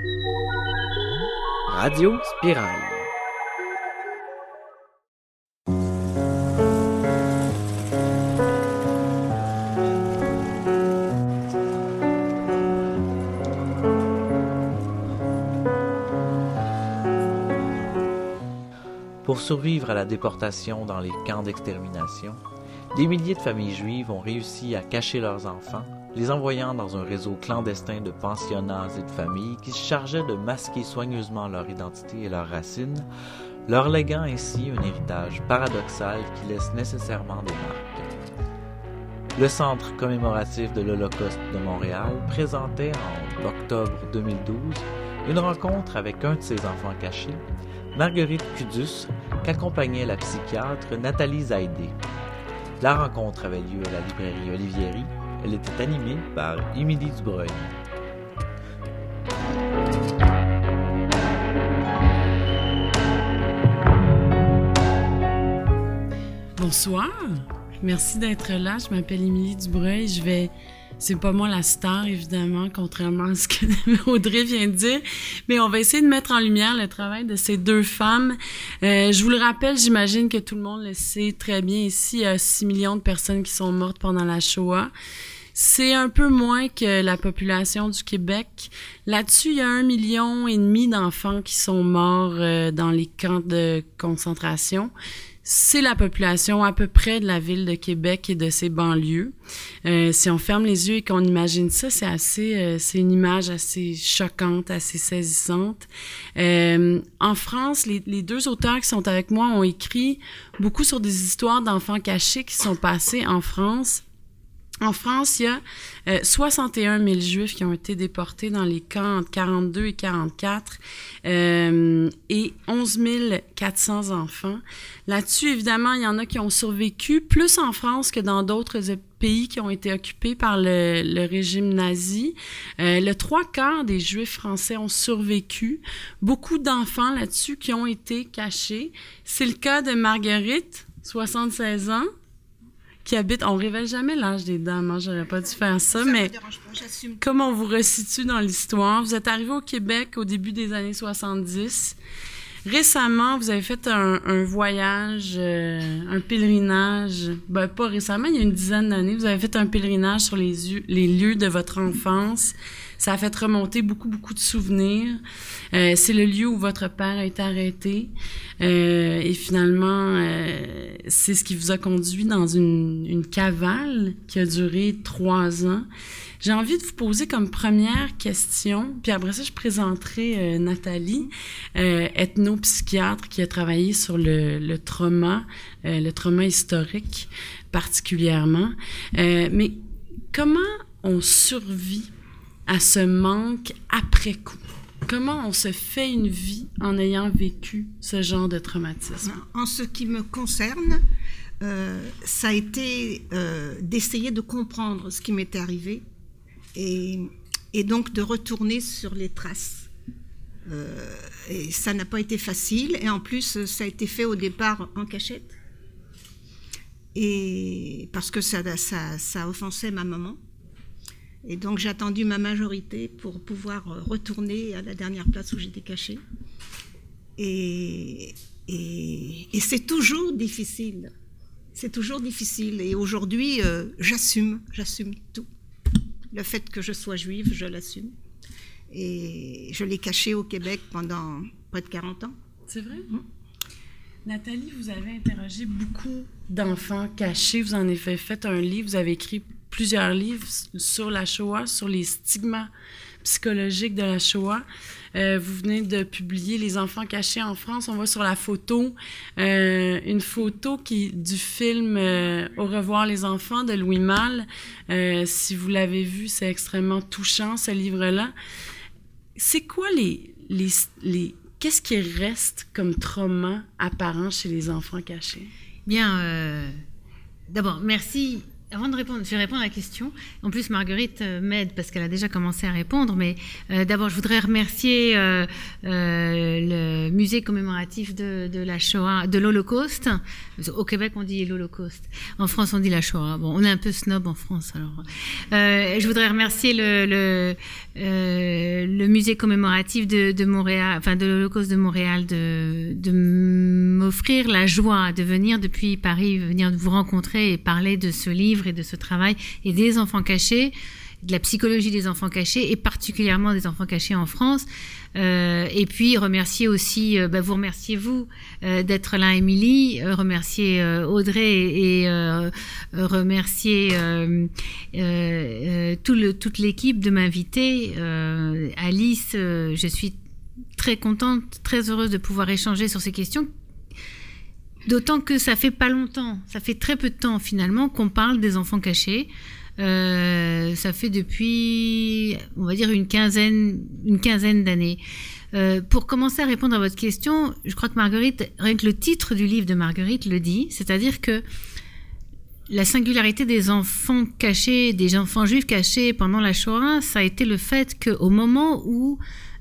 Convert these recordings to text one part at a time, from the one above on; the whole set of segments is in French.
Radio Spirale. Pour survivre à la déportation dans les camps d'extermination, des milliers de familles juives ont réussi à cacher leurs enfants, les envoyant dans un réseau clandestin de pensionnats et de familles qui se chargeaient de masquer soigneusement leur identité et leurs racines, leur léguant ainsi un héritage paradoxal qui laisse nécessairement des marques. Le Centre commémoratif de l'Holocauste de Montréal présentait en octobre 2012 une rencontre avec un de ses enfants cachés, Marguerite Cudus, qu'accompagnait la psychiatre Nathalie Zaidé. La rencontre avait lieu à la librairie Olivieri. Elle était animée par Émilie Dubreuil. Bonsoir, merci d'être là. Je m'appelle Émilie Dubreuil. C'est pas moi la star, évidemment, contrairement à ce que Audrey vient de dire, mais on va essayer de mettre en lumière le travail de ces deux femmes. Je vous le rappelle, j'imagine que tout le monde le sait très bien ici, il y a 6 millions de personnes qui sont mortes pendant la Shoah. C'est un peu moins que la population du Québec. Là-dessus, il y a 1,5 million d'enfants qui sont morts dans les camps de concentration. C'est la population à peu près de la ville de Québec et de ses banlieues. Si on ferme les yeux et qu'on imagine ça, c'est une image assez choquante, assez saisissante. En France, les deux auteurs qui sont avec moi ont écrit beaucoup sur des histoires d'enfants cachés qui sont passées en France. En France, il y a 61 000 Juifs qui ont été déportés dans les camps entre 42 et 44 et 11 400 enfants. Là-dessus, évidemment, il y en a qui ont survécu, plus en France que dans d'autres pays qui ont été occupés par le régime nazi. Le 3/4 des Juifs français ont survécu. Beaucoup d'enfants là-dessus qui ont été cachés. C'est le cas de Marguerite, 76 ans. Qui habite, on révèle jamais l'âge des dames, hein, j'aurais pas dû faire ça, mais comme on vous resitue dans l'histoire, vous êtes arrivé au Québec au début des années 70. Récemment, vous avez fait un voyage, un pèlerinage, pas récemment, il y a une dizaine d'années, vous avez fait un pèlerinage sur les lieux de votre enfance. Ça a fait remonter beaucoup de souvenirs. C'est le lieu où votre père a été arrêté. Et finalement, c'est ce qui vous a conduit dans une cavale qui a duré 3 ans. J'ai envie de vous poser comme première question, puis après ça, je présenterai Nathalie, ethnopsychiatre qui a travaillé sur le trauma historique particulièrement. Mais comment on survit à ce manque après coup? Comment on se fait une vie en ayant vécu ce genre de traumatisme? En ce qui me concerne, ça a été d'essayer de comprendre ce qui m'était arrivé et donc de retourner sur les traces. Et ça n'a pas été facile, et en plus, ça a été fait au départ en cachette, et parce que ça offensait ma maman. Et donc j'ai attendu ma majorité pour pouvoir retourner à la dernière place où j'étais cachée. Et c'est toujours difficile. C'est toujours difficile. Et aujourd'hui, j'assume tout. Le fait que je sois juive, je l'assume. Et je l'ai caché au Québec pendant près de 40 ans. C'est vrai? Nathalie, vous avez interrogé beaucoup d'enfants cachés. Vous en avez fait un livre. Vous avez écrit plusieurs livres sur la Shoah, sur les stigmas psychologiques de la Shoah. Vous venez de publier Les enfants cachés en France. On voit sur la photo une photo du film Au revoir les enfants de Louis Malle. Si vous l'avez vu, c'est extrêmement touchant, ce livre-là. C'est quoi qu'est-ce qui reste comme trauma apparent chez les enfants cachés? Bien, d'abord, merci Avant de répondre, je vais répondre à la question. En plus, Marguerite m'aide parce qu'elle a déjà commencé à répondre. Mais d'abord, je voudrais remercier le musée commémoratif de la Shoah, de l'Holocauste. Au Québec, on dit l'Holocauste. En France, on dit la Shoah. Bon, on est un peu snob en France, alors. Je voudrais remercier le musée commémoratif de Montréal, enfin de l'Holocauste de Montréal, de m'offrir la joie de venir depuis Paris, venir vous rencontrer et parler de ce livre et de ce travail et des enfants cachés, de la psychologie des enfants cachés et particulièrement des enfants cachés en France. Et puis remercier aussi, vous remercier vous d'être là, Émilie, remercier Audrey et remercier toute l'équipe de m'inviter. Alice, je suis très contente, très heureuse de pouvoir échanger sur ces questions. D'autant que ça fait pas longtemps, ça fait très peu de temps finalement qu'on parle des enfants cachés. Ça fait depuis, on va dire, une quinzaine d'années. Pour commencer à répondre à votre question, je crois que Marguerite, rien que le titre du livre de Marguerite le dit, c'est-à-dire que la singularité des enfants cachés, des enfants juifs cachés pendant la Shoah, ça a été le fait qu'au moment où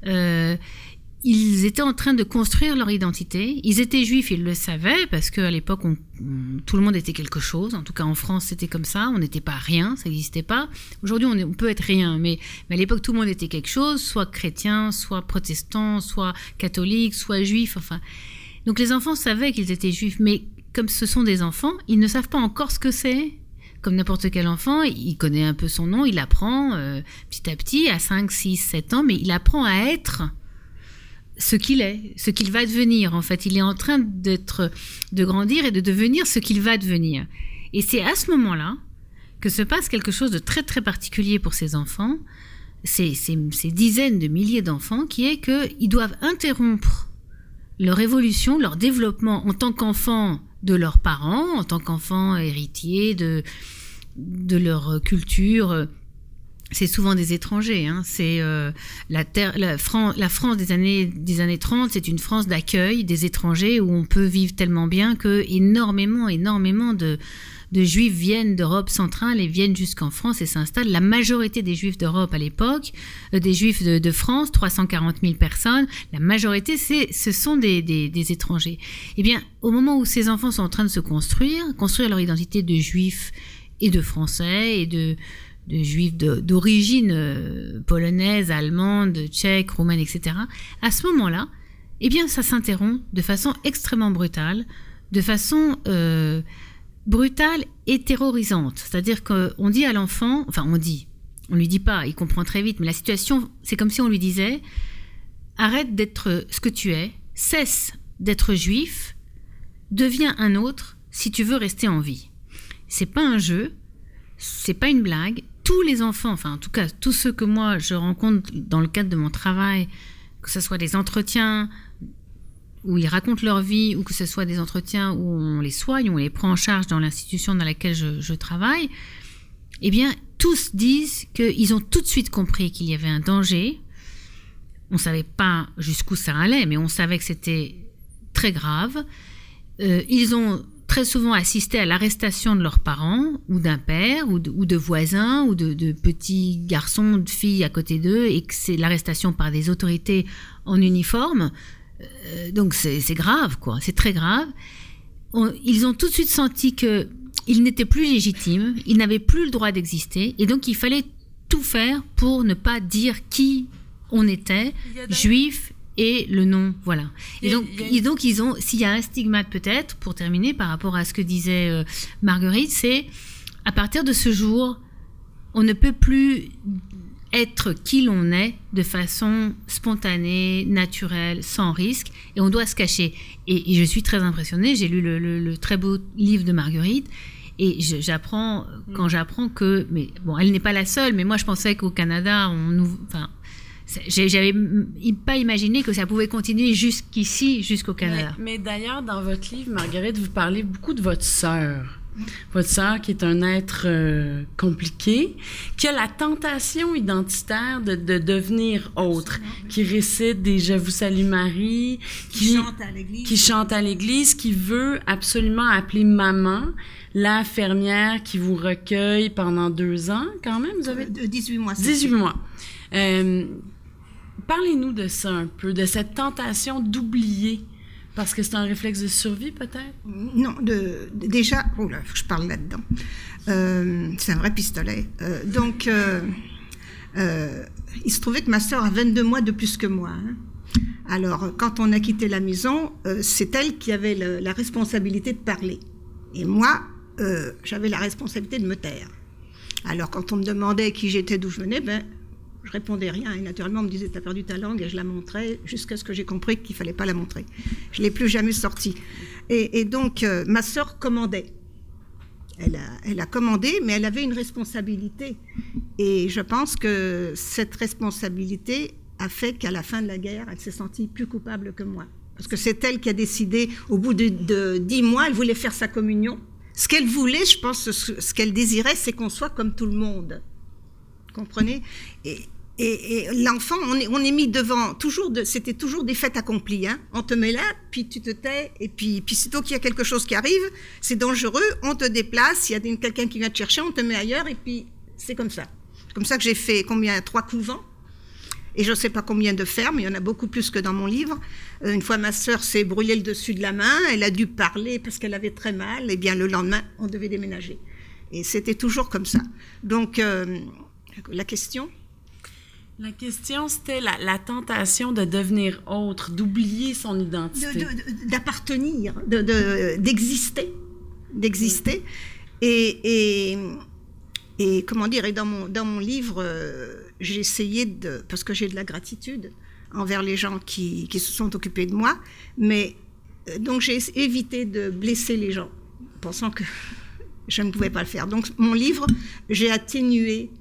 ils étaient en train de construire leur identité. Ils étaient juifs, ils le savaient, parce qu'à l'époque, tout le monde était quelque chose. En tout cas, en France, c'était comme ça. On n'était pas rien, ça n'existait pas. Aujourd'hui, on peut être rien, mais à l'époque, tout le monde était quelque chose, soit chrétien, soit protestant, soit catholique, soit juif. Enfin, donc les enfants savaient qu'ils étaient juifs, mais comme ce sont des enfants, ils ne savent pas encore ce que c'est. Comme n'importe quel enfant, il connaît un peu son nom, il apprend petit à petit, à 5, 6, 7 ans, mais il apprend à être ce qu'il est, ce qu'il va devenir. En fait, il est en train de grandir et de devenir ce qu'il va devenir. Et c'est à ce moment-là que se passe quelque chose de très très particulier pour ces enfants, ces dizaines de milliers d'enfants, qui est qu'ils doivent interrompre leur évolution, leur développement en tant qu'enfants de leurs parents, en tant qu'enfants héritiers de leur culture. C'est souvent des étrangers, hein. C'est la France des années 30, c'est une France d'accueil des étrangers où on peut vivre tellement bien que énormément de juifs viennent d'Europe centrale et viennent jusqu'en France et s'installent. La majorité des juifs d'Europe à l'époque, des juifs de France, 340 000 personnes, la majorité ce sont des étrangers. Eh bien, au moment où ces enfants sont en train de se construire leur identité de juifs et de français et de juifs d'origine polonaise, allemande, tchèque, roumaine, etc. À ce moment-là, eh bien, ça s'interrompt de façon extrêmement brutale, de façon brutale et terrorisante. C'est-à-dire qu'on dit à l'enfant, enfin on lui dit pas, il comprend très vite, mais la situation, c'est comme si on lui disait « Arrête d'être ce que tu es, cesse d'être juif, deviens un autre si tu veux rester en vie. » C'est pas un jeu, c'est pas une blague. Tous les enfants, enfin en tout cas tous ceux que moi je rencontre dans le cadre de mon travail, que ce soit des entretiens où ils racontent leur vie ou que ce soit des entretiens où on les soigne, où on les prend en charge dans l'institution dans laquelle je travaille, eh bien tous disent qu'ils ont tout de suite compris qu'il y avait un danger. On savait pas jusqu'où ça allait, mais on savait que c'était très grave. Ils ont très souvent assisté à l'arrestation de leurs parents, ou d'un père, ou de voisins, ou de petits garçons, de filles à côté d'eux, et que c'est l'arrestation par des autorités en uniforme. Donc c'est grave, quoi. C'est très grave. Ils ont tout de suite senti qu'ils n'étaient plus légitimes, ils n'avaient plus le droit d'exister, et donc il fallait tout faire pour ne pas dire qui on était, juif, et le nom, voilà. Et donc ils ont, s'il y a un stigmate peut-être, pour terminer, par rapport à ce que disait Marguerite, c'est à partir de ce jour, on ne peut plus être qui l'on est de façon spontanée, naturelle, sans risque, et on doit se cacher. Et je suis très impressionnée, j'ai lu le très beau livre de Marguerite, et j'apprends que, mais bon, elle n'est pas la seule, mais moi je pensais qu'au Canada, j'avais pas imaginé que ça pouvait continuer jusqu'ici, jusqu'au Canada. Mais d'ailleurs, dans votre livre, Marguerite, vous parlez beaucoup de votre sœur. votre sœur qui est un être compliqué, qui a la tentation identitaire de devenir autre, qui récite des « Je vous salue Marie », qui chante à l'église, qui veut absolument appeler maman, la fermière qui vous recueille pendant 2 ans, quand même, vous avez... 18 mois. 18 mois. Parlez-nous de ça un peu, de cette tentation d'oublier, parce que c'est un réflexe de survie, peut-être? Non, déjà... Oh là, faut que je parle là-dedans. C'est un vrai pistolet. Il se trouvait que ma sœur a 22 mois de plus que moi. Hein. Alors, quand on a quitté la maison, c'est elle qui avait la responsabilité de parler. Et moi, j'avais la responsabilité de me taire. Alors, quand on me demandait qui j'étais, d'où je venais, je répondais rien. Et naturellement, on me disait, t'as perdu ta langue, et je la montrais jusqu'à ce que j'ai compris qu'il fallait pas la montrer. Je l'ai plus jamais sortie. Et donc, ma sœur commandait. Elle a commandé, mais elle avait une responsabilité. Et je pense que cette responsabilité a fait qu'à la fin de la guerre, elle s'est sentie plus coupable que moi. Parce que c'est elle qui a décidé, au bout de 10 mois, elle voulait faire sa communion. Ce qu'elle voulait, je pense, ce qu'elle désirait, c'est qu'on soit comme tout le monde. Comprenez ? Et l'enfant, on est mis devant, c'était toujours des faits accomplis. Hein. On te met là, puis tu te tais, et puis sitôt qu'il y a quelque chose qui arrive, c'est dangereux, on te déplace, il y a quelqu'un qui vient te chercher, on te met ailleurs, et puis c'est comme ça. C'est comme ça que j'ai fait 3 couvents, et je ne sais pas combien de fermes, il y en a beaucoup plus que dans mon livre. Une fois, ma sœur s'est brûlée le dessus de la main, elle a dû parler parce qu'elle avait très mal, et bien le lendemain, on devait déménager. Et c'était toujours comme ça. Donc, la question ? La question, c'était la tentation de devenir autre, d'oublier son identité. D'appartenir, d'exister. Et comment dire, et dans mon livre, j'ai essayé parce que j'ai de la gratitude envers les gens qui se sont occupés de moi, mais donc j'ai évité de blesser les gens, pensant que je ne pouvais pas le faire. Donc mon livre, j'ai atténué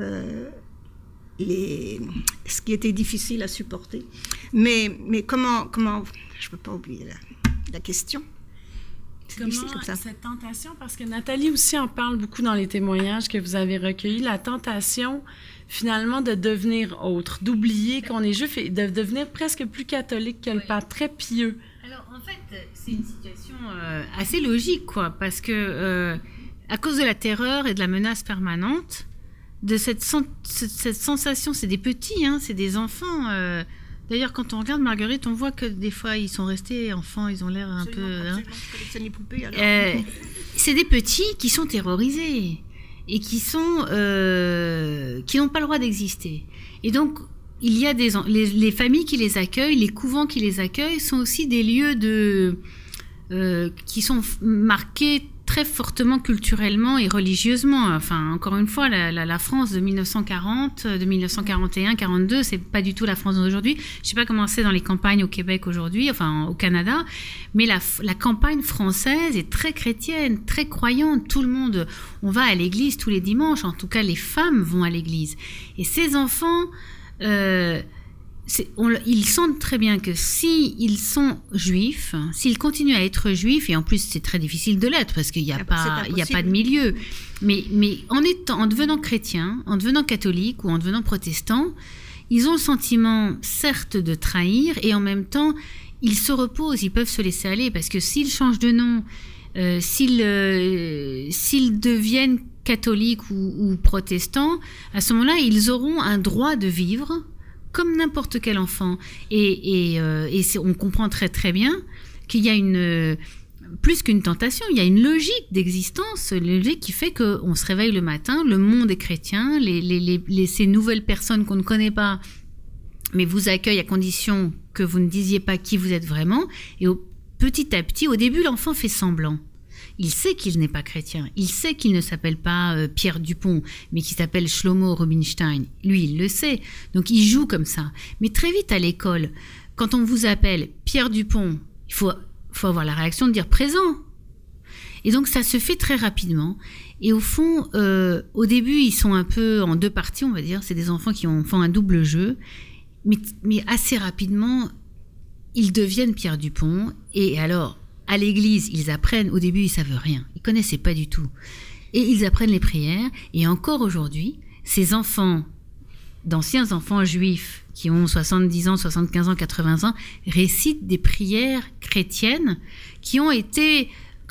ce qui était difficile à supporter. Mais comment je ne peux pas oublier la question. C'est difficile comme ça. Cette tentation, parce que Nathalie aussi en parle beaucoup dans les témoignages que vous avez recueillis, la tentation finalement de devenir autre, d'oublier qu'on est juif et de devenir presque plus catholique que le père, très pieux. Alors en fait, c'est une situation assez logique, quoi, parce que à cause de la terreur et de la menace permanente, de cette sensation, c'est des petits, hein, c'est des enfants. D'ailleurs, quand on regarde Marguerite, on voit que des fois, ils sont restés enfants, ils ont l'air un peu... Hein. C'est des petits qui sont terrorisés et qui n'ont pas le droit d'exister. Et donc, il y a les familles qui les accueillent, les couvents qui les accueillent sont aussi des lieux qui sont marqués très fortement culturellement et religieusement. Enfin, encore une fois, la France de 1940, de 1941, 42, c'est pas du tout la France d'aujourd'hui. Je sais pas comment c'est dans les campagnes au Québec aujourd'hui, enfin au Canada, mais la campagne française est très chrétienne, très croyante. Tout le monde, on va à l'église tous les dimanches. En tout cas, les femmes vont à l'église. Et ces enfants, ils sentent très bien que s'ils sont juifs, s'ils continuent à être juifs, et en plus c'est très difficile de l'être parce qu'il n'y a pas de milieu, mais en devenant chrétien, en devenant catholique ou en devenant protestant, ils ont le sentiment certes de trahir et en même temps ils se reposent, ils peuvent se laisser aller parce que s'ils changent de nom, s'ils deviennent catholiques ou protestants, à ce moment-là ils auront un droit de vivre comme n'importe quel enfant. Et on comprend très très bien qu'il y a plus qu'une tentation, il y a une logique d'existence, une logique qui fait qu'on se réveille le matin, le monde est chrétien, ces nouvelles personnes qu'on ne connaît pas, mais vous accueillent à condition que vous ne disiez pas qui vous êtes vraiment. Et petit à petit, au début, l'enfant fait semblant. Il sait qu'il n'est pas chrétien. Il sait qu'il ne s'appelle pas Pierre Dupont, mais qu'il s'appelle Shlomo Rubinstein. Lui, il le sait. Donc, il joue comme ça. Mais très vite à l'école, quand on vous appelle Pierre Dupont, il faut avoir la réaction de dire présent. Et donc, ça se fait très rapidement. Et au fond, au début, ils sont un peu en 2 parties, on va dire. C'est des enfants qui font un double jeu. Mais assez rapidement, ils deviennent Pierre Dupont. Et alors... à l'église, ils apprennent, au début, ils savent rien. Ils connaissaient pas du tout. Et ils apprennent les prières. Et encore aujourd'hui, ces enfants, d'anciens enfants juifs, qui ont 70 ans, 75 ans, 80 ans, récitent des prières chrétiennes qui ont été,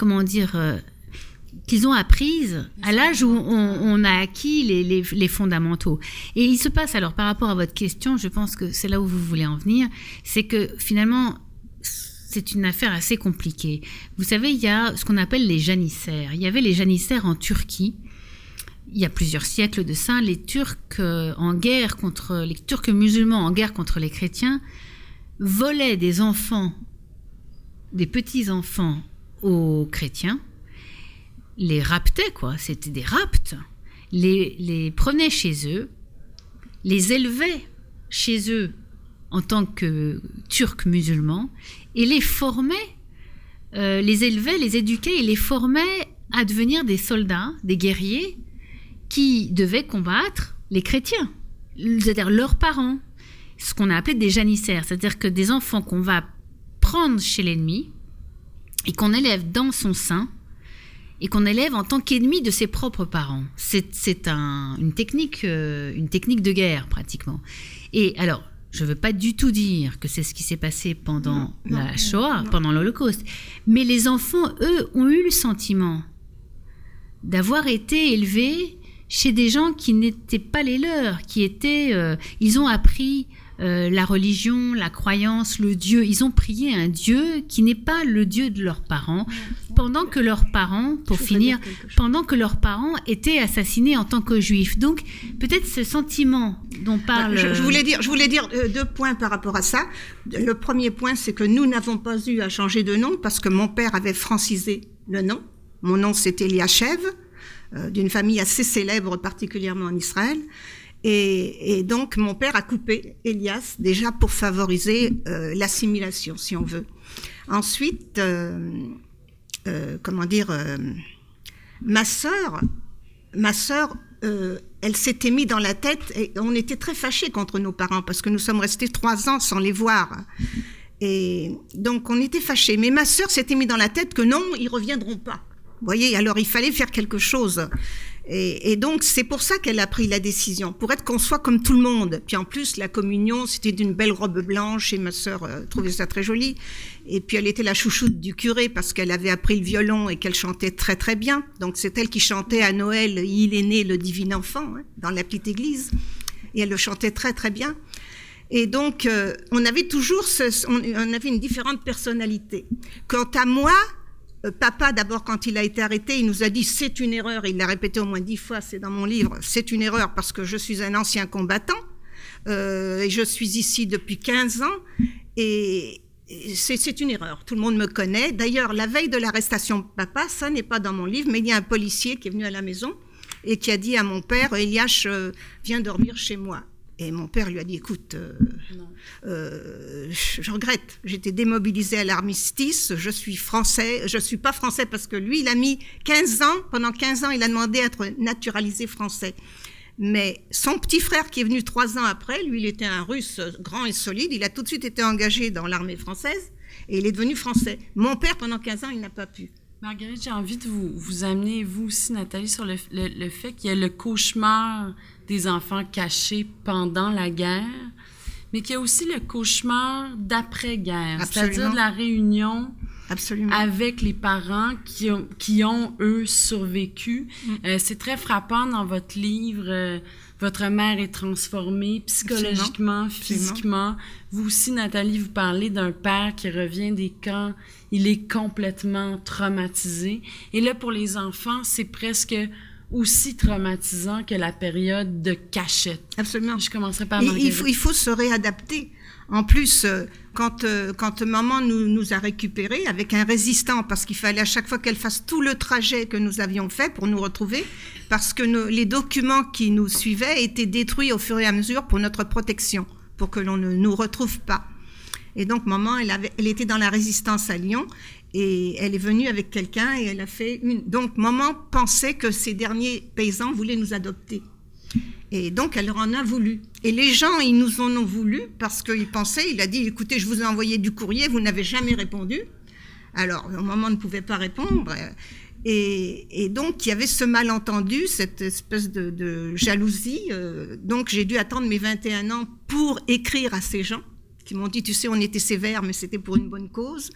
qu'ils ont apprises à l'âge où on a acquis les fondamentaux. Et il se passe, alors par rapport à votre question, je pense que c'est là où vous voulez en venir, c'est que finalement, c'est une affaire assez compliquée. Vous savez, il y a ce qu'on appelle les janissaires. Il y avait les janissaires en Turquie, il y a plusieurs siècles de ça, les Turcs les Turcs musulmans en guerre contre les chrétiens volaient des enfants, des petits-enfants aux chrétiens, les raptaient, c'était des rapts, les prenaient chez eux, les élevaient chez eux en tant que Turcs musulmans et les formaient, les élevaient, les éduquaient et les formaient à devenir des soldats, des guerriers qui devaient combattre les chrétiens, c'est-à-dire leurs parents, ce qu'on a appelé des janissaires, c'est-à-dire que des enfants qu'on va prendre chez l'ennemi et qu'on élève dans son sein et qu'on élève en tant qu'ennemi de ses propres parents. C'est une technique de guerre pratiquement. Et alors, je ne veux pas du tout dire que c'est ce qui s'est passé pendant la Shoah, pendant l'Holocauste, mais les enfants, eux, ont eu le sentiment d'avoir été élevés chez des gens qui n'étaient pas les leurs, ils ont appris la religion, la croyance, le Dieu. Ils ont prié un Dieu qui n'est pas le Dieu de leurs parents, pendant que leurs parents, pendant que leurs parents étaient assassinés en tant que juifs. Donc, peut-être ce sentiment dont parle... Je voulais dire 2 points par rapport à ça. Le premier point, c'est que nous n'avons pas eu à changer de nom parce que mon père avait francisé le nom. Mon nom, c'était Eliashev, d'une famille assez célèbre, particulièrement en Israël. Et donc, mon père a coupé Elias, déjà pour favoriser l'assimilation, si on veut. Ensuite, ma sœur, elle s'était mis dans la tête, et on était très fâchés contre nos parents, parce que nous sommes restés 3 ans sans les voir. Et donc, on était fâchés. Mais ma sœur s'était mis dans la tête que non, ils reviendront pas. Vous voyez, alors il fallait faire quelque chose. Et donc, c'est pour ça qu'elle a pris la décision, pour être qu'on soit comme tout le monde. Puis en plus, la communion, c'était d'une belle robe blanche, et ma sœur trouvait ça très joli. Et puis elle était la chouchoute du curé, parce qu'elle avait appris le violon et qu'elle chantait très très bien. Donc c'est elle qui chantait à Noël « Il est né le divin enfant », dans la petite église. Et elle le chantait très très bien. Et donc, on avait toujours on avait une différente personnalité. Quant à moi, papa, d'abord, quand il a été arrêté, il nous a dit « c'est une erreur ». Il l'a répété au moins 10 fois, c'est dans mon livre « c'est une erreur parce que je suis un ancien combattant et je suis ici depuis 15 ans et c'est une erreur. Tout le monde me connaît. D'ailleurs, la veille de l'arrestation de papa, ça n'est pas dans mon livre, mais il y a un policier qui est venu à la maison et qui a dit à mon père « Elias, viens dormir chez moi ». Et mon père lui a dit, écoute, je regrette, j'étais démobilisé à l'armistice, je suis pas français parce que lui, il a mis 15 ans, pendant 15 ans, il a demandé à être naturalisé français. Mais son petit frère qui est venu 3 ans après, lui, il était un Russe grand et solide, il a tout de suite été engagé dans l'armée française et il est devenu français. Mon père, pendant 15 ans, il n'a pas pu. Marguerite, j'ai envie de vous amener, vous aussi, Nathalie, sur le fait qu'il y a le cauchemar des enfants cachés pendant la guerre, mais qu'il y a aussi le cauchemar d'après-guerre, c'est-à-dire de la réunion avec les parents qui ont eux, survécu. C'est très frappant dans votre livre. Votre mère est transformée psychologiquement, physiquement. Vous aussi, Nathalie, vous parlez d'un père qui revient des camps. Il est complètement traumatisé. Et là, pour les enfants, c'est presque aussi traumatisant que la période de cachette. Absolument. Je commencerai par Marguerite. Il faut se réadapter. En plus, quand maman nous a récupérés avec un résistant, parce qu'il fallait à chaque fois qu'elle fasse tout le trajet que nous avions fait pour nous retrouver, parce que les documents qui nous suivaient étaient détruits au fur et à mesure pour notre protection, pour que l'on ne nous retrouve pas. Et donc maman, elle était dans la résistance à Lyon, et elle est venue avec quelqu'un et elle a fait Donc maman pensait que ces derniers paysans voulaient nous adopter. Et donc, elle leur en a voulu. Et les gens, ils nous en ont voulu parce qu'ils pensaient, il a dit, écoutez, je vous ai envoyé du courrier, vous n'avez jamais répondu. Alors, maman ne pouvait pas répondre. Et donc, il y avait ce malentendu, cette espèce de jalousie. Donc, j'ai dû attendre mes 21 ans pour écrire à ces gens qui m'ont dit, tu sais, on était sévères, mais c'était pour une bonne cause.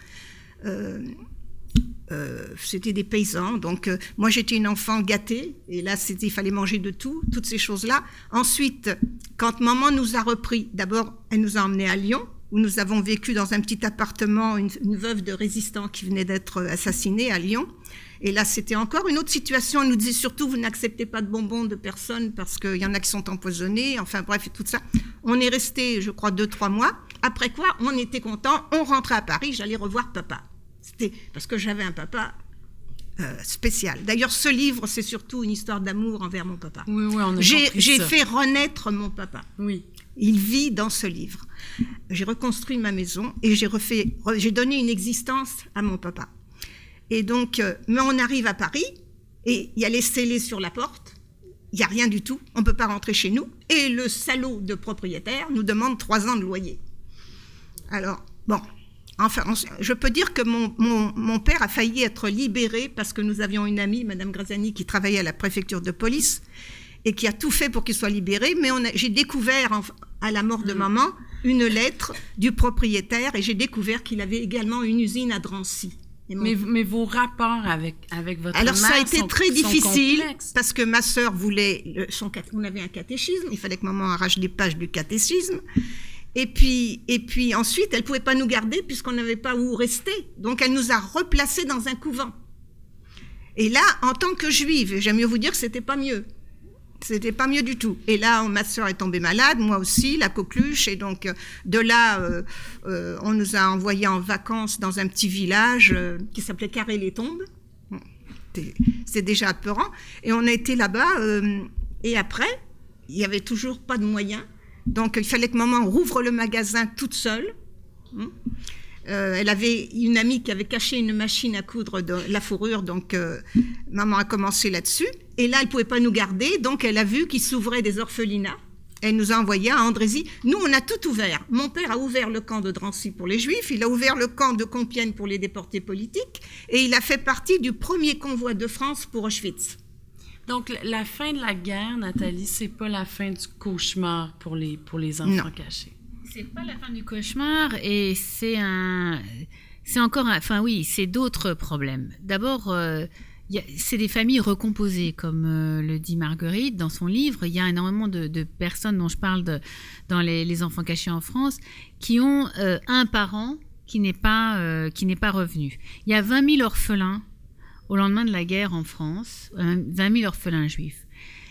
C'était des paysans. Donc, moi, j'étais une enfant gâtée. Et là, il fallait manger de tout, toutes ces choses-là. Ensuite, quand maman nous a repris, d'abord, elle nous a emmenés à Lyon, où nous avons vécu dans un petit appartement, une veuve de résistant qui venait d'être assassinée à Lyon. Et là, c'était encore une autre situation. Elle nous disait surtout, vous n'acceptez pas de bonbons de personne parce qu'il y en a qui sont empoisonnés. Enfin bref, et tout ça. On est resté, je crois, 2-3 mois. Après quoi, on était contents. On rentrait à Paris. J'allais revoir papa. C'était parce que j'avais un papa spécial. D'ailleurs, ce livre, c'est surtout une histoire d'amour envers mon papa. Oui, on a compris J'ai ça. fait renaître mon papa. Oui. Il vit dans ce livre. J'ai reconstruit ma maison et j'ai donné une existence à mon papa. Et donc, mais on arrive à Paris et il y a les scellés sur la porte. Il n'y a rien du tout. On ne peut pas rentrer chez nous. Et le salaud de propriétaire nous demande 3 ans de loyer. Alors, bon, enfin, je peux dire que mon père a failli être libéré parce que nous avions une amie, Madame Graziani, qui travaillait à la préfecture de police et qui a tout fait pour qu'il soit libéré. Mais j'ai découvert, à la mort de maman, une lettre du propriétaire et j'ai découvert qu'il avait également une usine à Drancy. Mais vos rapports avec votre Alors, mère ça a été très difficile complexes. parce que ma sœur voulait... on avait un catéchisme, il fallait que maman arrache des pages du catéchisme. Et puis ensuite, elle ne pouvait pas nous garder puisqu'on n'avait pas où rester. Donc, elle nous a replacés dans un couvent. Et là, en tant que juive, j'aime mieux vous dire que ce n'était pas mieux. C'était pas mieux du tout. Et là, ma sœur est tombée malade, moi aussi, la coqueluche. Et donc, de là, on nous a envoyés en vacances dans un petit village qui s'appelait Carré-les-Tombes. C'est déjà apeurant. Et on a été là-bas. Et après, il n'y avait toujours pas de moyens. Donc, il fallait que maman rouvre le magasin toute seule. Elle avait une amie qui avait caché une machine à coudre de la fourrure, donc maman a commencé là-dessus. Et là, elle ne pouvait pas nous garder, donc elle a vu qu'il s'ouvrait des orphelinats. Elle nous a envoyés à Andrézy. Nous, on a tout ouvert. Mon père a ouvert le camp de Drancy pour les Juifs, il a ouvert le camp de Compiègne pour les déportés politiques, et il a fait partie du premier convoi de France pour Auschwitz. Donc, la fin de la guerre, Nathalie, c'est pas la fin du cauchemar pour les enfants cachés. C'est pas la fin du cauchemar et c'est d'autres problèmes. D'abord, c'est des familles recomposées, comme le dit Marguerite dans son livre. Il y a énormément de personnes dont je parle dans les enfants cachés en France qui ont un parent qui n'est pas revenu. Il y a 20 000 orphelins au lendemain de la guerre en France, 20 000 orphelins juifs.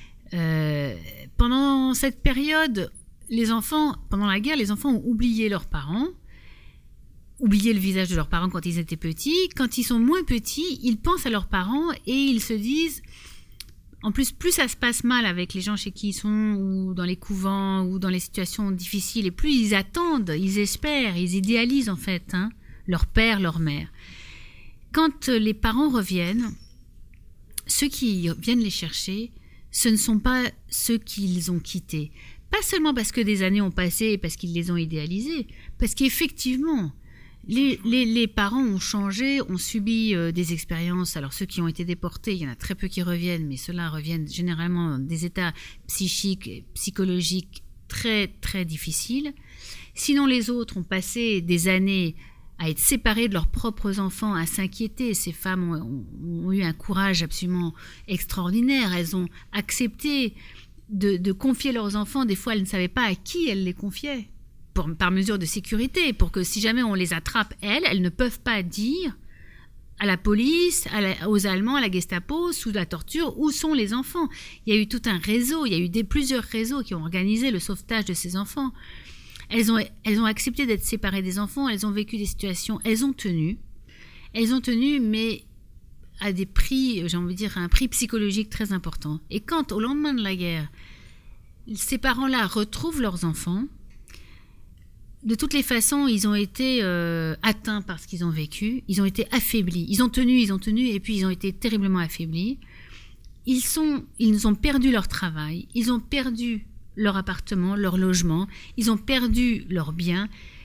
Pendant cette période, pendant la guerre, les enfants ont oublié leurs parents, oublié le visage de leurs parents quand ils étaient petits. Quand ils sont moins petits, ils pensent à leurs parents et ils se disent... En plus ça se passe mal avec les gens chez qui ils sont, ou dans les couvents, ou dans les situations difficiles, et plus ils attendent, ils espèrent, ils idéalisent en fait, leur père, leur mère. Quand les parents reviennent, ceux qui viennent les chercher, ce ne sont pas ceux qu'ils ont quittés. Pas seulement parce que des années ont passé et parce qu'ils les ont idéalisés, parce qu'effectivement, les parents ont changé, ont subi des expériences. Alors ceux qui ont été déportés, il y en a très peu qui reviennent, mais ceux-là reviennent généralement dans des états psychiques et psychologiques très, très difficiles. Sinon, les autres ont passé des années à être séparés de leurs propres enfants, à s'inquiéter. Ces femmes ont eu un courage absolument extraordinaire. Elles ont accepté de confier leurs enfants. Des fois, elles ne savaient pas à qui elles les confiaient, par mesure de sécurité, pour que si jamais on les attrape, elles ne peuvent pas dire à la police, aux Allemands, à la Gestapo, sous la torture, où sont les enfants. Il y a eu tout un réseau, il y a eu plusieurs réseaux qui ont organisé le sauvetage de ces enfants. Elles ont accepté d'être séparées des enfants, elles ont vécu des situations, elles ont tenu, mais à des prix, j'ai envie de dire, à un prix psychologique très important. Et quand, au lendemain de la guerre, ces parents-là retrouvent leurs enfants, de toutes les façons, ils ont été atteints par ce qu'ils ont vécu, ils ont été affaiblis, ils ont tenu, et puis ils ont été terriblement affaiblis. Ils ont perdu leur travail, ils ont perdu leur appartement, leur logement, ils ont perdu leurs biens.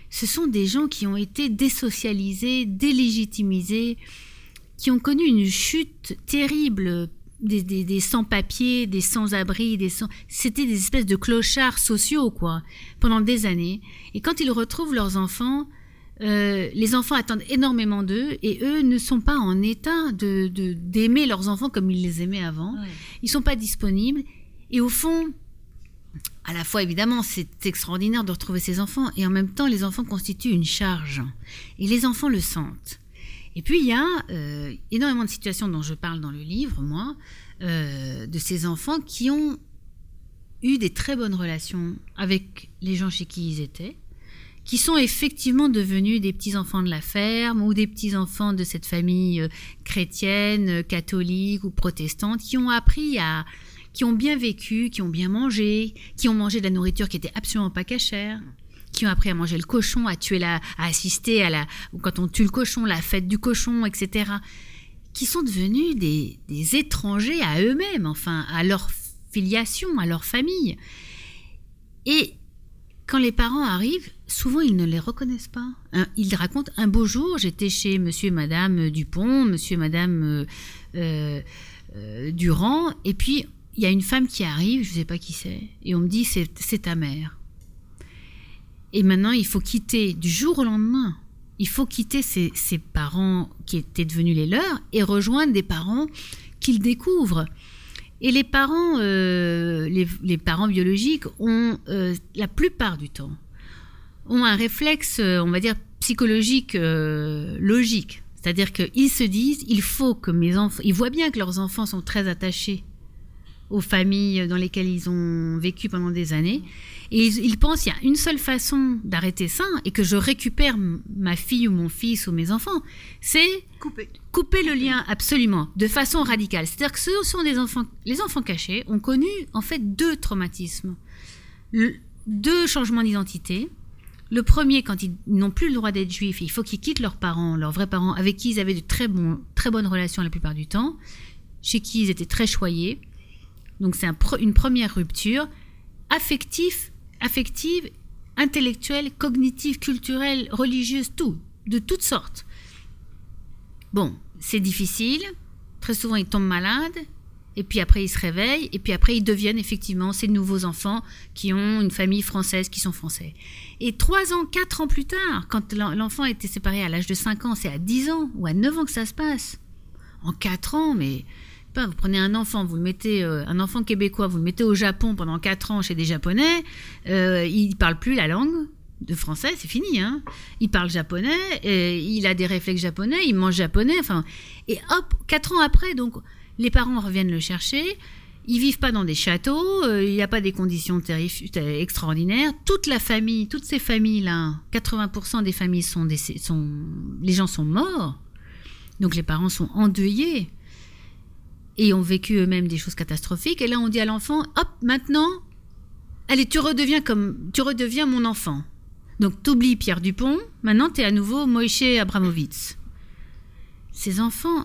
ce sont des gens qui ont été désocialisés, délégitimisés, qui ont connu une chute terrible, des sans-papiers, des sans-abri, c'était des espèces de clochards sociaux, quoi, pendant des années. Et quand ils retrouvent leurs enfants, les enfants attendent énormément d'eux et eux ne sont pas en état d'aimer leurs enfants comme ils les aimaient avant. Ouais. Ils sont pas disponibles. Et au fond, à la fois, évidemment, c'est extraordinaire de retrouver ces enfants et en même temps, les enfants constituent une charge. Et les enfants le sentent. Et puis, il y a énormément de situations dont je parle dans le livre, moi, de ces enfants qui ont eu des très bonnes relations avec les gens chez qui ils étaient, qui sont effectivement devenus des petits-enfants de la ferme ou des petits-enfants de cette famille chrétienne, catholique ou protestante, qui ont appris qui ont bien vécu, qui ont bien mangé, qui ont mangé de la nourriture qui était absolument pas cachère, qui ont appris à manger le cochon, à assister quand on tue le cochon, la fête du cochon, etc., qui sont devenus des étrangers à eux-mêmes, enfin, à leur filiation, à leur famille. Et quand les parents arrivent, souvent ils ne les reconnaissent pas. Ils racontent, un beau jour, j'étais chez monsieur et madame Dupont, monsieur et madame Durand, et puis il y a une femme qui arrive, je ne sais pas qui c'est, et on me dit c'est ta mère. Et maintenant il faut quitter du jour au lendemain. Il faut quitter ses parents qui étaient devenus les leurs et rejoindre des parents qu'ils découvrent. Et les parents, les parents biologiques ont, la plupart du temps, ont un réflexe, on va dire, psychologique logique. C'est-à-dire qu'ils se disent, il faut que mes enfants... Ils voient bien que leurs enfants sont très attachés aux familles dans lesquelles ils ont vécu pendant des années. Et ils pensent qu'il y a une seule façon d'arrêter ça et que je récupère ma fille ou mon fils ou mes enfants, c'est couper le lien, absolument, de façon radicale. C'est-à-dire que ce sont les enfants cachés ont connu en fait 2 traumatismes, 2 changements d'identité. Le premier, quand ils n'ont plus le droit d'être juifs, il faut qu'ils quittent leurs parents, leurs vrais parents, avec qui ils avaient de très bonnes relations la plupart du temps, chez qui ils étaient très choyés. Donc c'est une première rupture affective, intellectuelle, cognitive, culturelle, religieuse, de toutes sortes. Bon, c'est difficile. Très souvent, ils tombent malades. Et puis après, ils se réveillent. Et puis après, ils deviennent effectivement ces nouveaux enfants qui ont une famille française, qui sont français. Et 4 ans plus tard, quand l'enfant a été séparé à l'âge de 5 ans, c'est à 10 ans ou à 9 ans que ça se passe. En 4 ans, mais... Vous prenez un enfant, vous le mettez, un enfant québécois, vous le mettez au Japon pendant 4 ans chez des Japonais, il ne parle plus la langue de français, c'est fini. Hein. Il parle japonais, il a des réflexes japonais, il mange japonais, enfin, et hop, 4 ans après, donc les parents reviennent le chercher, ils vivent pas dans des châteaux, il n'y a pas des conditions extraordinaires, toute la famille, toutes ces familles-là, 80% des familles les gens sont morts, donc les parents sont endeuillés. Et ont vécu eux-mêmes des choses catastrophiques. Et là, on dit à l'enfant, hop, maintenant, allez, tu redeviens mon enfant. Donc, t'oublies Pierre Dupont, maintenant, t'es à nouveau Moïse Abramovitz. Ces enfants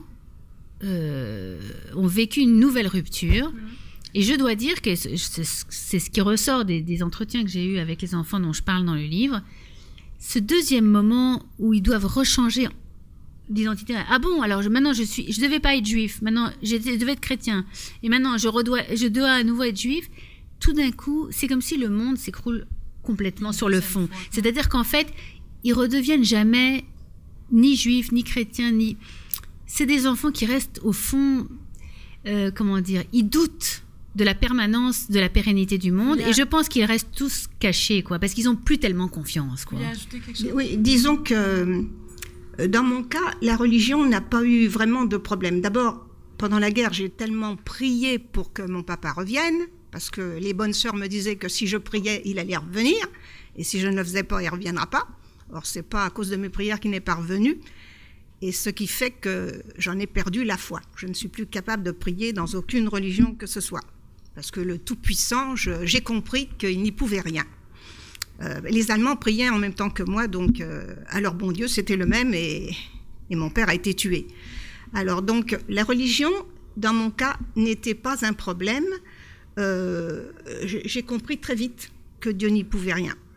ont vécu une nouvelle rupture. Et je dois dire que c'est ce qui ressort des entretiens que j'ai eus avec les enfants dont je parle dans le livre. Ce deuxième moment où ils doivent rechanger d'identité. Ah bon, alors maintenant je devais pas être juif, maintenant je devais être chrétien, et maintenant je dois à nouveau être juif. Tout d'un coup, c'est comme si le monde s'écroule complètement sur le fond. C'est-à-dire qu'en fait, ils redeviennent jamais ni juifs, ni chrétiens, ni... C'est des enfants qui restent au fond, ils doutent de la permanence, de la pérennité du monde, et je pense qu'ils restent tous cachés, quoi, parce qu'ils ont plus tellement confiance, quoi. Oui, disons que dans mon cas, la religion n'a pas eu vraiment de problème. D'abord, pendant la guerre, j'ai tellement prié pour que mon papa revienne, parce que les bonnes sœurs me disaient que si je priais, il allait revenir, et si je ne le faisais pas, il ne reviendra pas. Or, ce n'est pas à cause de mes prières qu'il n'est pas revenu, et ce qui fait que j'en ai perdu la foi. Je ne suis plus capable de prier dans aucune religion que ce soit, parce que le Tout-Puissant, j'ai compris qu'il n'y pouvait rien. Les Allemands priaient en même temps que moi, donc à leur bon Dieu, c'était le même, et mon père a été tué. Alors donc, la religion, dans mon cas, n'était pas un problème. J'ai compris très vite que Dieu n'y pouvait rien,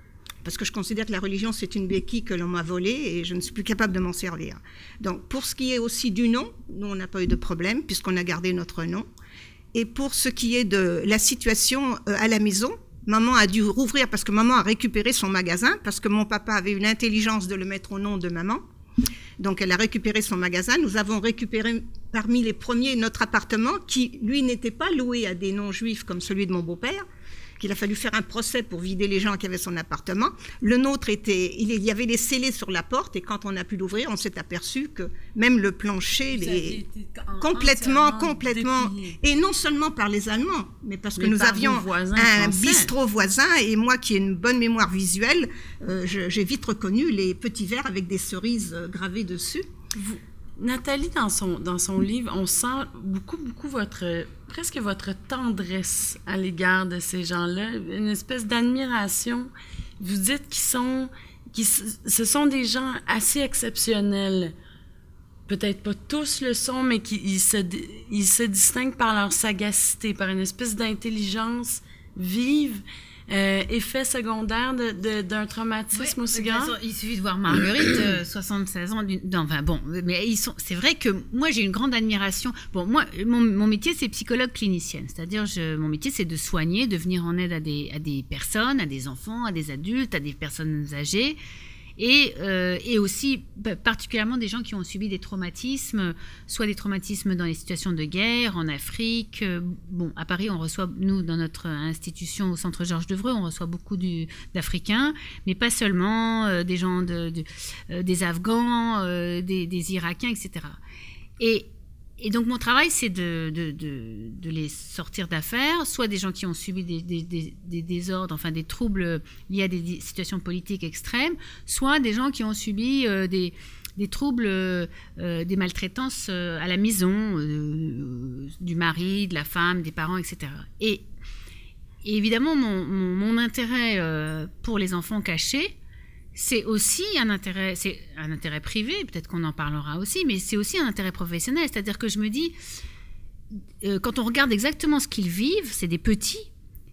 parce que je considère que la religion, c'est une béquille que l'on m'a volée et je ne suis plus capable de m'en servir. Donc, pour ce qui est aussi du nom, nous, on n'a pas eu de problème puisqu'on a gardé notre nom. Et pour ce qui est de la situation à la maison, maman a dû rouvrir parce que maman a récupéré son magasin, parce que mon papa avait eu l'intelligence de le mettre au nom de maman. Donc, elle a récupéré son magasin. Nous avons récupéré parmi les premiers notre appartement qui, lui, n'était pas loué à des non-juifs comme celui de mon beau-père, qu'il a fallu faire un procès pour vider les gens qui avaient son appartement. Le nôtre il y avait des scellés sur la porte et quand on a pu l'ouvrir, on s'est aperçu que même le plancher est complètement, et non seulement par les Allemands, mais parce que nous avions un bistrot voisin et moi qui ai une bonne mémoire visuelle, j'ai vite reconnu les petits verres avec des cerises gravées dessus. Nathalie, dans son livre, on sent beaucoup presque votre tendresse à l'égard de ces gens-là, une espèce d'admiration. Vous dites ce sont des gens assez exceptionnels. Peut-être pas tous le sont, mais ils se distinguent par leur sagacité, par une espèce d'intelligence vive. Effet secondaire d'un traumatisme aussi grand. Il suffit de voir Marguerite, 76 ans. Enfin bon, mais c'est vrai que moi j'ai une grande admiration. Bon, moi mon métier c'est psychologue clinicienne, c'est-à-dire mon métier c'est de soigner, de venir en aide à des personnes, à des enfants, à des adultes, à des personnes âgées. Et aussi particulièrement des gens qui ont subi des traumatismes, soit des traumatismes dans les situations de guerre, en Afrique. Bon, à Paris, on reçoit, nous, dans notre institution au Centre Georges Devreux, on reçoit beaucoup d'Africains, mais pas seulement des gens des Afghans, des Irakiens, etc. Et donc, mon travail, c'est de les sortir d'affaires, soit des gens qui ont subi des désordres, enfin des troubles liés à des situations politiques extrêmes, soit des gens qui ont subi des troubles, des maltraitances à la maison, du mari, de la femme, des parents, etc. Et évidemment, mon intérêt pour les enfants cachés, c'est aussi un intérêt privé, peut-être qu'on en parlera aussi, mais c'est aussi un intérêt professionnel. C'est-à-dire que je me dis, quand on regarde exactement ce qu'ils vivent, c'est des petits,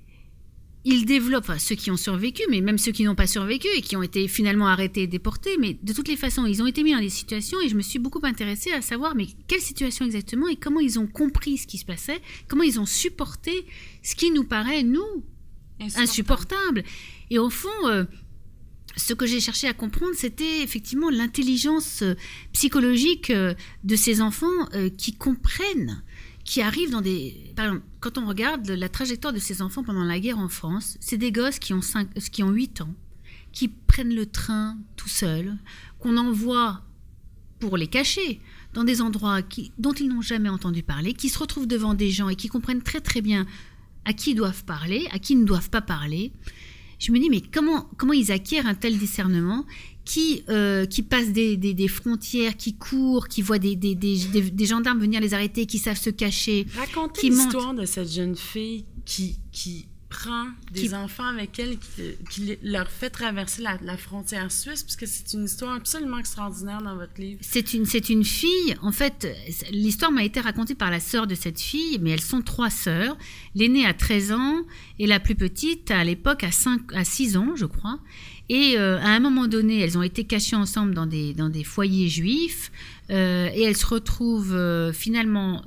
ils développent, enfin, ceux qui ont survécu, mais même ceux qui n'ont pas survécu et qui ont été finalement arrêtés et déportés, mais de toutes les façons, ils ont été mis dans des situations et je me suis beaucoup intéressée à savoir, mais quelle situation exactement et comment ils ont compris ce qui se passait, comment ils ont supporté ce qui nous paraît, nous, insupportable. Et au fond... ce que j'ai cherché à comprendre, c'était effectivement l'intelligence psychologique de ces enfants qui comprennent, qui arrivent dans des... Par exemple, quand on regarde la trajectoire de ces enfants pendant la guerre en France, c'est des gosses qui ont 8 ans, qui prennent le train tout seuls, qu'on envoie pour les cacher dans des endroits dont ils n'ont jamais entendu parler, qui se retrouvent devant des gens et qui comprennent très très bien à qui ils doivent parler, à qui ils ne doivent pas parler. Je me dis, mais comment ils acquièrent un tel discernement qui passent des frontières, qui courent, qui voient des gendarmes venir les arrêter, qui savent se cacher. Racontez l'histoire de cette jeune fille qui prend des enfants avec elle, qui leur fait traverser la frontière suisse, puisque c'est une histoire absolument extraordinaire dans votre livre. C'est une fille, en fait, l'histoire m'a été racontée par la sœur de cette fille, mais elles sont 3 sœurs. L'aînée a 13 ans et la plus petite, à l'époque, à 6 ans, je crois. Et à un moment donné, elles ont été cachées ensemble dans des foyers juifs et elles se retrouvent finalement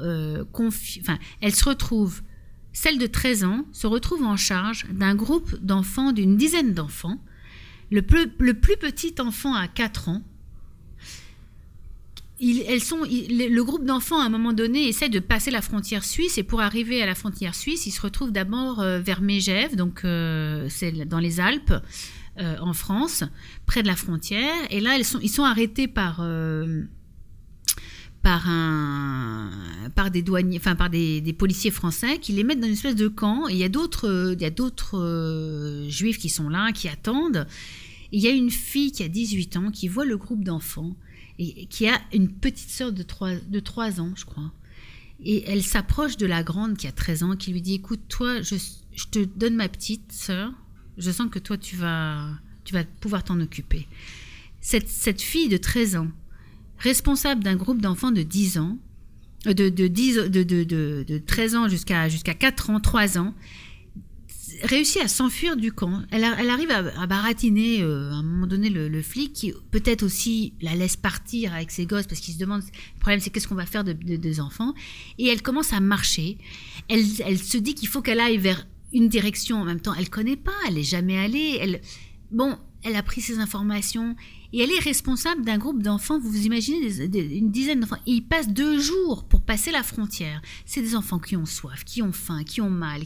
elles se retrouvent. Celle de 13 ans se retrouve en charge d'un groupe d'enfants, d'une dizaine d'enfants. Le plus petit enfant a 4 ans. Le groupe d'enfants, à un moment donné, essaie de passer la frontière suisse. Et pour arriver à la frontière suisse, ils se retrouvent d'abord vers Megève, donc c'est dans les Alpes, en France, près de la frontière. Et là, ils sont arrêtés par des douaniers, enfin par des policiers français qui les mettent dans une espèce de camp. Et il y a d'autres juifs qui sont là, qui attendent. Et il y a une fille qui a 18 ans qui voit le groupe d'enfants et qui a une petite sœur de 3 ans, je crois. Et elle s'approche de la grande qui a 13 ans, qui lui dit: écoute, toi, je te donne ma petite sœur. Je sens que toi, tu vas pouvoir t'en occuper. Cette fille de 13 ans, responsable d'un groupe d'enfants de 10 ans, de 13 ans jusqu'à 4 ans, 3 ans, réussit à s'enfuir du camp. Elle arrive à baratiner à un moment donné le flic qui peut-être aussi la laisse partir avec ses gosses parce qu'il se demande, le problème c'est qu'est-ce qu'on va faire des enfants. Et elle commence à marcher. Elle se dit qu'il faut qu'elle aille vers une direction. En même temps, elle connaît pas, elle est jamais allée. Elle a pris ces informations et elle est responsable d'un groupe d'enfants. Vous vous imaginez une dizaine d'enfants. Et ils passent 2 jours pour passer la frontière. C'est des enfants qui ont soif, qui ont faim, qui ont mal,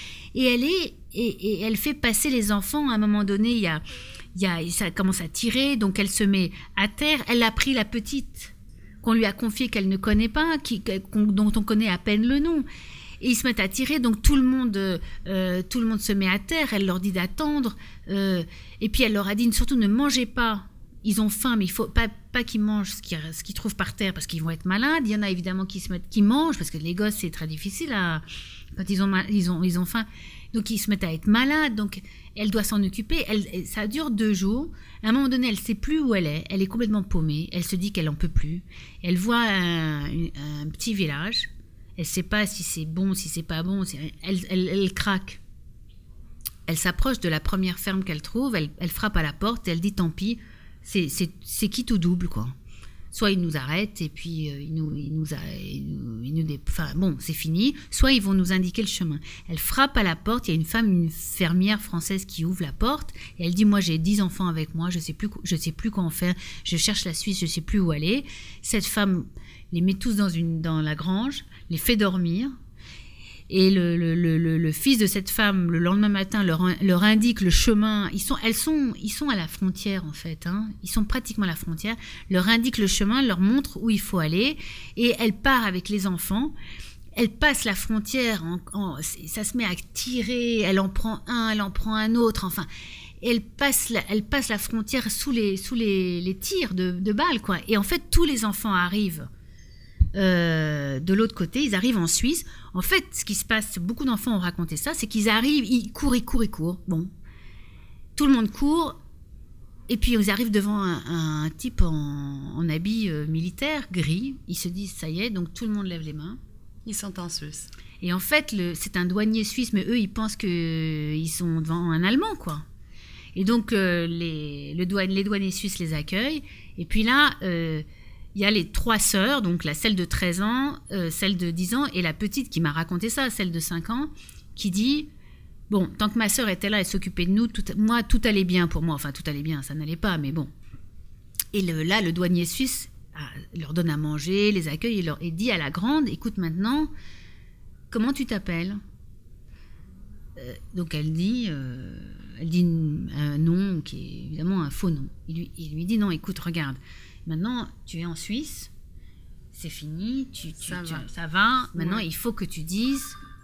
et elle fait passer les enfants. À un moment donné, ça commence à tirer, donc elle se met à terre. Elle a pris la petite qu'on lui a confiée qu'elle ne connaît pas, dont on connaît à peine le nom. Et ils se mettent à tirer, donc tout le monde se met à terre. Elle leur dit d'attendre. Et puis elle leur a dit surtout ne mangez pas. Ils ont faim, mais il faut pas qu'ils mangent ce qu'ils trouvent par terre parce qu'ils vont être malades. Il y en a évidemment qui mangent parce que les gosses c'est très difficile quand ils ont faim. Donc ils se mettent à être malades. Donc elle doit s'en occuper. Ça dure 2 jours. À un moment donné, elle sait plus où elle est. Elle est complètement paumée. Elle se dit qu'elle en peut plus. Elle voit un petit village. Elle sait pas si c'est bon, si c'est pas bon. Elle craque. Elle s'approche de la première ferme qu'elle trouve. Elle frappe à la porte. Et elle dit tant pis. C'est quitte ou double, quoi. Soit ils nous arrêtent et puis c'est fini. Soit ils vont nous indiquer le chemin. Elle frappe à la porte. Il y a une fermière française qui ouvre la porte. Et elle dit moi j'ai 10 enfants avec moi. Je sais plus quoi en faire. Je cherche la Suisse. Je sais plus où aller. Cette femme les met tous dans la grange, les fait dormir. Et le fils de cette femme, le lendemain matin, leur indique le chemin. Ils sont à la frontière, en fait. Hein. Ils sont pratiquement à la frontière. Leur indique le chemin, leur montre où il faut aller. Et elle part avec les enfants. Elle passe la frontière. Ça se met à tirer. Elle en prend un autre. Enfin, elle passe la frontière sous les tirs de balles, quoi. Et en fait, tous les enfants arrivent. De l'autre côté, ils arrivent en Suisse. En fait, ce qui se passe, beaucoup d'enfants ont raconté ça, c'est qu'ils arrivent, ils courent. Bon, tout le monde court, et puis ils arrivent devant un type en habit militaire, gris. Ils se disent, ça y est, donc tout le monde lève les mains. Ils sont en Suisse. Et en fait, c'est un douanier suisse, mais eux, ils pensent qu'ils sont devant un Allemand, quoi. Et donc, les douaniers suisses les accueillent. Et puis là... il y a les 3 sœurs, donc celle de 13 ans, celle de 10 ans et la petite qui m'a raconté ça, celle de 5 ans, qui dit « Bon, tant que ma sœur était là, elle s'occupait de nous, tout allait bien pour moi. » Enfin, tout allait bien, ça n'allait pas, mais bon. Et là, le douanier suisse leur donne à manger, les accueille et dit à la grande « Écoute maintenant, comment tu t'appelles ?» Donc elle dit un nom qui est évidemment un faux nom. Il lui dit « Non, écoute, regarde. » Maintenant, tu es en Suisse, c'est fini, ça va. Maintenant, il faut que tu dises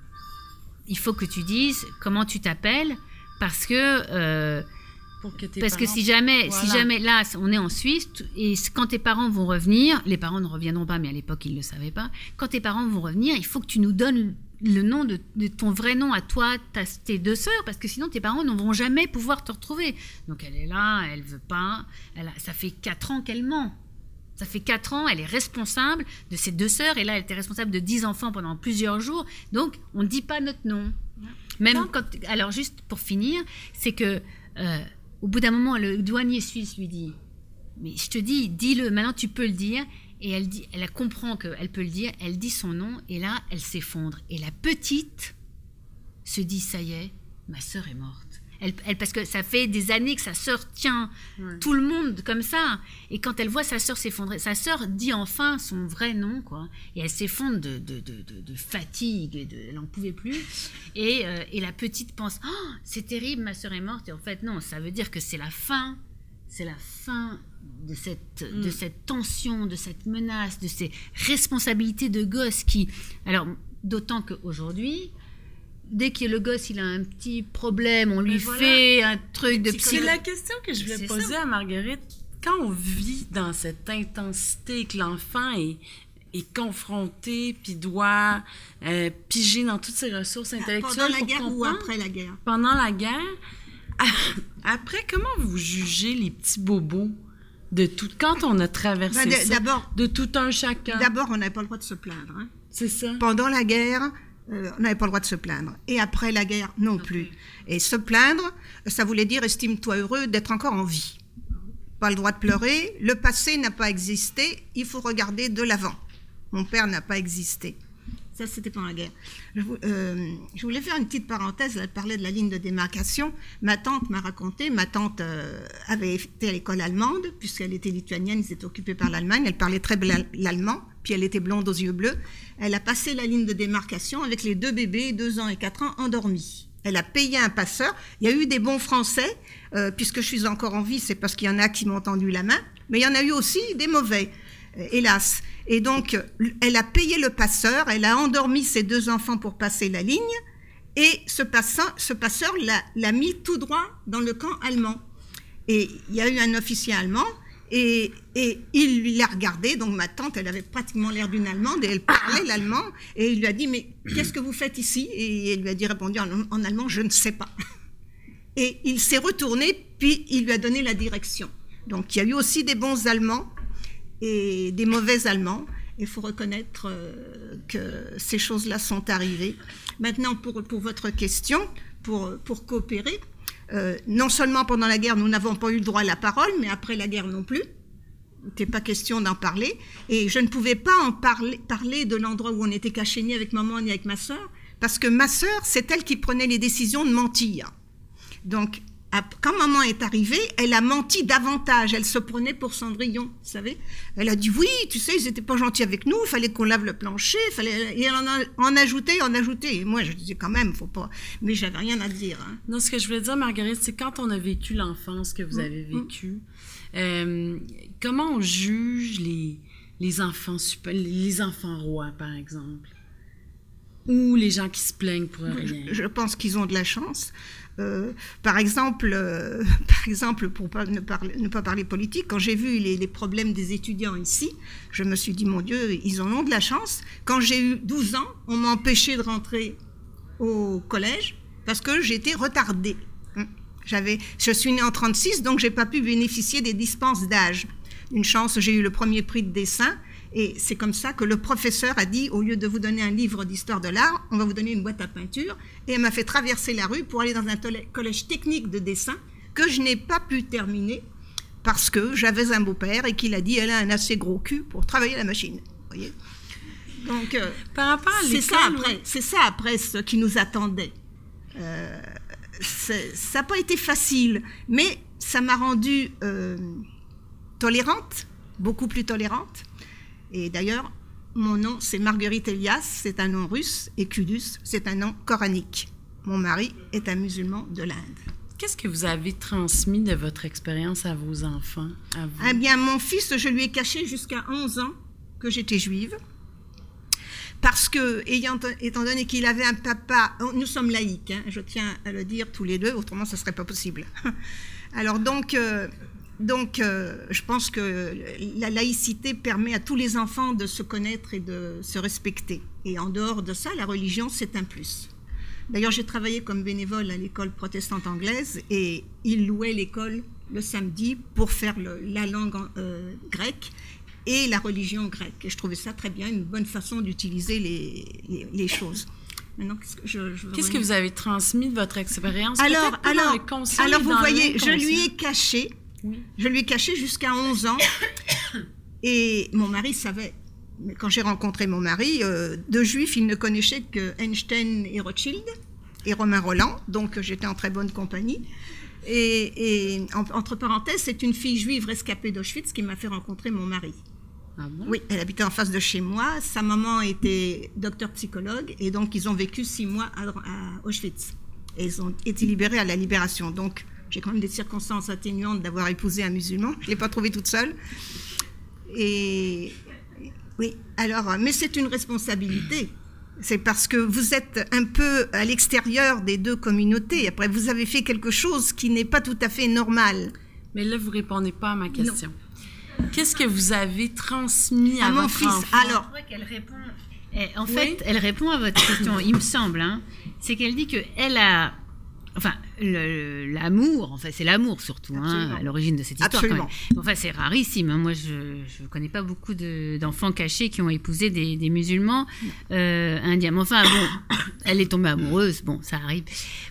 comment tu t'appelles, parce que si jamais là, on est en Suisse, et quand tes parents vont revenir, les parents ne reviendront pas, mais à l'époque, ils ne le savaient pas. Quand tes parents vont revenir, il faut que tu nous donnes le nom de ton vrai nom à toi, tes 2 sœurs, parce que sinon tes parents ne vont jamais pouvoir te retrouver. Donc elle est là, elle veut pas. Ça fait 4 ans qu'elle ment. Ça fait 4 ans, elle est responsable de ses 2 sœurs, et là elle était responsable de 10 enfants pendant plusieurs jours. Donc on ne dit pas notre nom. Alors juste pour finir, c'est que au bout d'un moment, le douanier suisse lui dit « Mais je te dis, dis-le, maintenant tu peux le dire. » Et elle comprend qu'elle peut le dire, elle dit son nom, et là, elle s'effondre. Et la petite se dit, ça y est, ma sœur est morte. Parce que ça fait des années que sa sœur tient tout le monde comme ça. Et quand elle voit sa sœur s'effondrer, sa sœur dit enfin son vrai nom, quoi. Et elle s'effondre de fatigue, elle n'en pouvait plus. Et la petite pense, oh, c'est terrible, ma sœur est morte. Et en fait, non, ça veut dire que c'est la fin. C'est la fin de cette tension, de cette menace, de ces responsabilités de gosse qui... Alors, d'autant qu'aujourd'hui, dès que le gosse il a un petit problème, on lui fait un truc de psy. C'est la question que je voulais poser à Marguerite. Quand on vit dans cette intensité, que l'enfant est confronté, puis doit piger dans toutes ses ressources intellectuelles... Pendant la guerre ou après la guerre? Pendant la guerre... Après, comment vous jugez les petits bobos de tout, quand on a traversé ça, de tout un chacun? D'abord, on n'avait pas le droit de se plaindre. Hein. C'est ça. Pendant la guerre, on n'avait pas le droit de se plaindre. Et après la guerre, non plus. Et se plaindre, ça voulait dire estime-toi heureux d'être encore en vie. Pas le droit de pleurer, le passé n'a pas existé, il faut regarder de l'avant. Mon père n'a pas existé. Ça, c'était pendant la guerre. Je voulais faire une petite parenthèse, elle parlait de la ligne de démarcation. Ma tante m'a raconté, ma tante avait été à l'école allemande, puisqu'elle était lituanienne, ils étaient occupés par l'Allemagne, elle parlait très bien l'allemand, puis elle était blonde aux yeux bleus. Elle a passé la ligne de démarcation avec les 2 bébés, 2 ans et 4 ans, endormis. Elle a payé un passeur. Il y a eu des bons Français, puisque je suis encore en vie, c'est parce qu'il y en a qui m'ont tendu la main, mais il y en a eu aussi des mauvais, hélas. Et donc, elle a payé le passeur, elle a endormi ses 2 enfants pour passer la ligne, et ce passeur l'a mis tout droit dans le camp allemand. Et il y a eu un officier allemand, et il l'a regardé, donc ma tante, elle avait pratiquement l'air d'une Allemande, et elle parlait l'allemand, et il lui a dit, mais qu'est-ce que vous faites ici? Et elle lui a répondu en allemand, je ne sais pas. Et il s'est retourné, puis il lui a donné la direction. Donc il y a eu aussi des bons Allemands, et des mauvais Allemands. Il faut reconnaître que ces choses-là sont arrivées. Maintenant, pour votre question, pour coopérer, non seulement pendant la guerre, nous n'avons pas eu le droit à la parole, mais après la guerre non plus. Il n'était pas question d'en parler. Et je ne pouvais pas parler de l'endroit où on était cachés, ni avec maman, ni avec ma sœur, parce que ma sœur, c'est elle qui prenait les décisions de mentir. Donc, quand maman est arrivée, elle a menti davantage. Elle se prenait pour Cendrillon, vous savez. Elle a dit, oui, tu sais, ils n'étaient pas gentils avec nous, il fallait qu'on lave le plancher, et elle en ajoutait. Et moi, je disais quand même, faut pas. Mais j'avais rien à dire. Hein. Non, ce que je voulais dire, Marguerite, c'est quand on a vécu l'enfance que vous avez vécue, comment on juge les enfants rois, par exemple? Ou les gens qui se plaignent pour rien? Je pense qu'ils ont de la chance. Par exemple, pour ne pas parler politique, quand j'ai vu les problèmes des étudiants ici, je me suis dit, mon Dieu, ils en ont de la chance. Quand j'ai eu 12 ans, on m'a empêché de rentrer au collège parce que j'étais retardée. Je suis née en 1936, donc je n'ai pas pu bénéficier des dispenses d'âge. Une chance, j'ai eu le premier prix de dessin. Et c'est comme ça que le professeur a dit, au lieu de vous donner un livre d'histoire de l'art, on va vous donner une boîte à peinture. Et elle m'a fait traverser la rue pour aller dans un collège technique de dessin que je n'ai pas pu terminer parce que j'avais un beau-père et qu'il a dit, elle a un assez gros cul pour travailler à la machine. Vous voyez ? Donc, par rapport à l'école, c'est ça après ce qui nous attendait. Ça n'a pas été facile, mais ça m'a rendue tolérante, beaucoup plus tolérante. Et d'ailleurs, mon nom, c'est Marguerite Elias, c'est un nom russe, et Kudus, c'est un nom coranique. Mon mari est un musulman de l'Inde. Qu'est-ce que vous avez transmis de votre expérience à vos enfants, à vous? Eh bien, mon fils, je lui ai caché jusqu'à 11 ans que j'étais juive, parce que, étant donné qu'il avait un papa, nous sommes laïcs, hein, je tiens à le dire tous les deux, autrement ça ne serait pas possible. Alors donc, je pense que la laïcité permet à tous les enfants de se connaître et de se respecter. Et en dehors de ça, la religion, c'est un plus. D'ailleurs, j'ai travaillé comme bénévole à l'école protestante anglaise et ils louaient l'école le samedi pour faire la langue grecque et la religion grecque. Et je trouvais ça très bien, une bonne façon d'utiliser les choses. Maintenant, qu'est-ce que vous avez transmis de votre expérience? Alors vous voyez, je lui ai caché. Oui. Je lui ai caché jusqu'à 11 ans et mon mari savait. Mais quand j'ai rencontré mon mari, de juif, il ne connaissait que Einstein et Rothschild et Romain Rolland, donc j'étais en très bonne compagnie. Et entre parenthèses, c'est une fille juive rescapée d'Auschwitz qui m'a fait rencontrer mon mari. Ah bon? Oui, elle habitait en face de chez moi. Sa maman était docteur psychologue et donc ils ont vécu 6 mois à Auschwitz. Et ils ont été libérés à la libération. Donc j'ai quand même des circonstances atténuantes d'avoir épousé un musulman. Je ne l'ai pas trouvé toute seule. Et oui, alors, mais c'est une responsabilité. C'est parce que vous êtes un peu à l'extérieur des deux communautés. Après, vous avez fait quelque chose qui n'est pas tout à fait normal. Mais là, vous ne répondez pas à ma question. Non. Qu'est-ce que vous avez transmis à mon votre fils enfant? Alors, je crois qu'elle répond. En fait, elle répond à votre question, il me semble. Hein. C'est qu'elle dit qu'elle a Enfin, l'amour, enfin, c'est l'amour surtout, à l'origine de cette histoire. Absolument. Quand même. Enfin, c'est rarissime. Moi, je ne connais pas beaucoup d'enfants cachés qui ont épousé des musulmans indiens. Mais enfin, bon, elle est tombée amoureuse. Bon, ça arrive.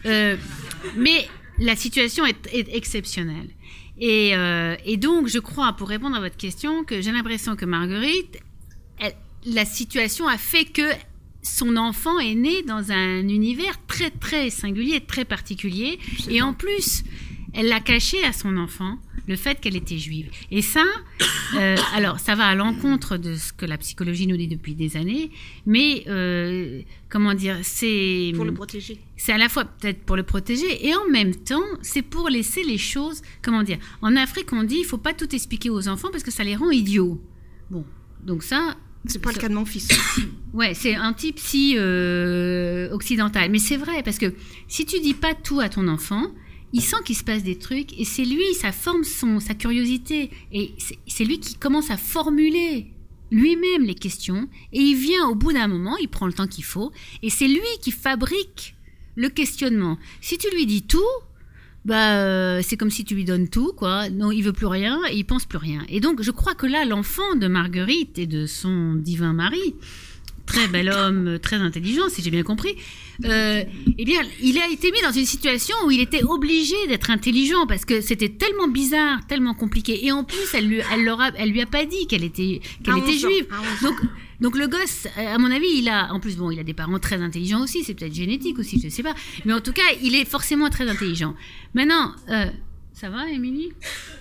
Mais la situation est exceptionnelle. Et donc, je crois, pour répondre à votre question, que j'ai l'impression que Marguerite, la situation a fait que son enfant est né dans un univers très, très singulier, très particulier. Et en plus, elle l'a caché à son enfant, le fait qu'elle était juive. Et ça, alors, ça va à l'encontre de ce que la psychologie nous dit depuis des années, mais, comment dire, c'est... Pour le protéger. C'est à la fois peut-être pour le protéger, et en même temps, c'est pour laisser les choses, comment dire, en Afrique, on dit, il ne faut pas tout expliquer aux enfants parce que ça les rend idiots. Bon, donc ça... C'est pas le cas de mon fils. Ouais, c'est un type si occidental. Mais c'est vrai, parce que si tu dis pas tout à ton enfant, il sent qu'il se passe des trucs, et c'est lui, ça forme sa curiosité. Et c'est lui qui commence à formuler lui-même les questions, et il vient au bout d'un moment, il prend le temps qu'il faut, et c'est lui qui fabrique le questionnement. Si tu lui dis tout, c'est comme si tu lui donnes tout, quoi. Non, il veut plus rien, et il pense plus rien. Et donc, je crois que là, l'enfant de Marguerite et de son divin mari, très bel homme, très intelligent, si j'ai bien compris, eh bien, il a été mis dans une situation où il était obligé d'être intelligent parce que c'était tellement bizarre, tellement compliqué. Et en plus, elle lui a pas dit qu'elle était juive. Donc le gosse, à mon avis, il a des parents très intelligents aussi, c'est peut-être génétique aussi, je sais pas. Mais en tout cas, il est forcément très intelligent. Maintenant, ça va, Émilie?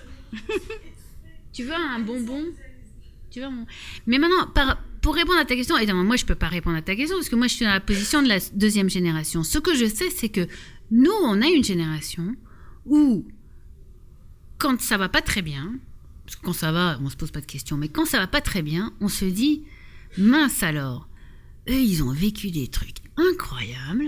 Tu veux un bonbon? Mais maintenant, pour répondre à ta question, évidemment, moi, je peux pas répondre à ta question parce que moi, je suis dans la position de la deuxième génération. Ce que je sais, c'est que nous, on a une génération où, quand ça va pas très bien, parce que quand ça va, on se pose pas de questions, mais quand ça va pas très bien, on se dit, mince alors, eux, ils ont vécu des trucs incroyables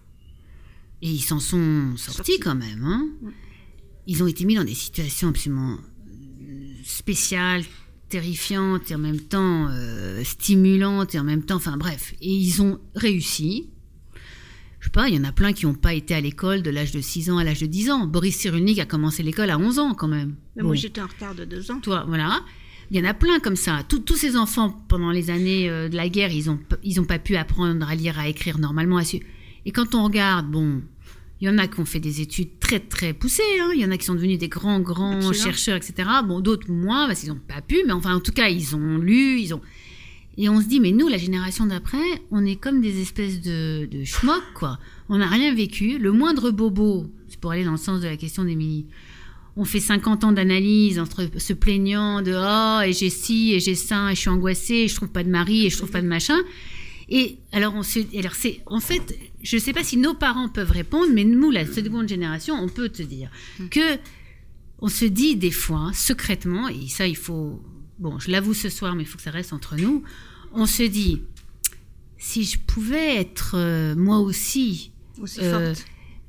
et ils s'en sont sortis quand même. Hein. Ils ont été mis dans des situations absolument spéciales, terrifiantes et en même temps stimulantes et en même temps, enfin bref, et ils ont réussi. Je sais pas, il y en a plein qui n'ont pas été à l'école de l'âge de 6 ans à l'âge de 10 ans. Boris Cyrulnik a commencé l'école à 11 ans quand même. Mais moi j'étais en retard de 2 ans. Toi, voilà. Il y en a plein comme ça. Tous ces enfants, pendant les années de la guerre, ils ont pas pu apprendre à lire, à écrire normalement. Et quand on regarde, bon, il y en a qui ont fait des études très, très poussées. Hein. Il y en a qui sont devenus des grands Absolument. Chercheurs, etc. Bon, d'autres moins, parce qu'ils n'ont pas pu. Mais enfin, en tout cas, ils ont lu, Et on se dit, mais nous, la génération d'après, on est comme des espèces de schmocks, quoi. On n'a rien vécu. Le moindre bobo, c'est pour aller dans le sens de la question d'Émilie, on fait 50 ans d'analyse entre se plaignant de « Oh, et j'ai ci, et j'ai ça, et je suis angoissée, et je trouve pas de mari, et je trouve pas de machin ». Et alors, c'est, en fait, je sais pas si nos parents peuvent répondre, mais nous, la seconde génération, on peut te dire que on se dit des fois, secrètement, et ça, il faut... Bon, je l'avoue ce soir, mais il faut que ça reste entre nous. On se dit, si je pouvais être moi aussi forte.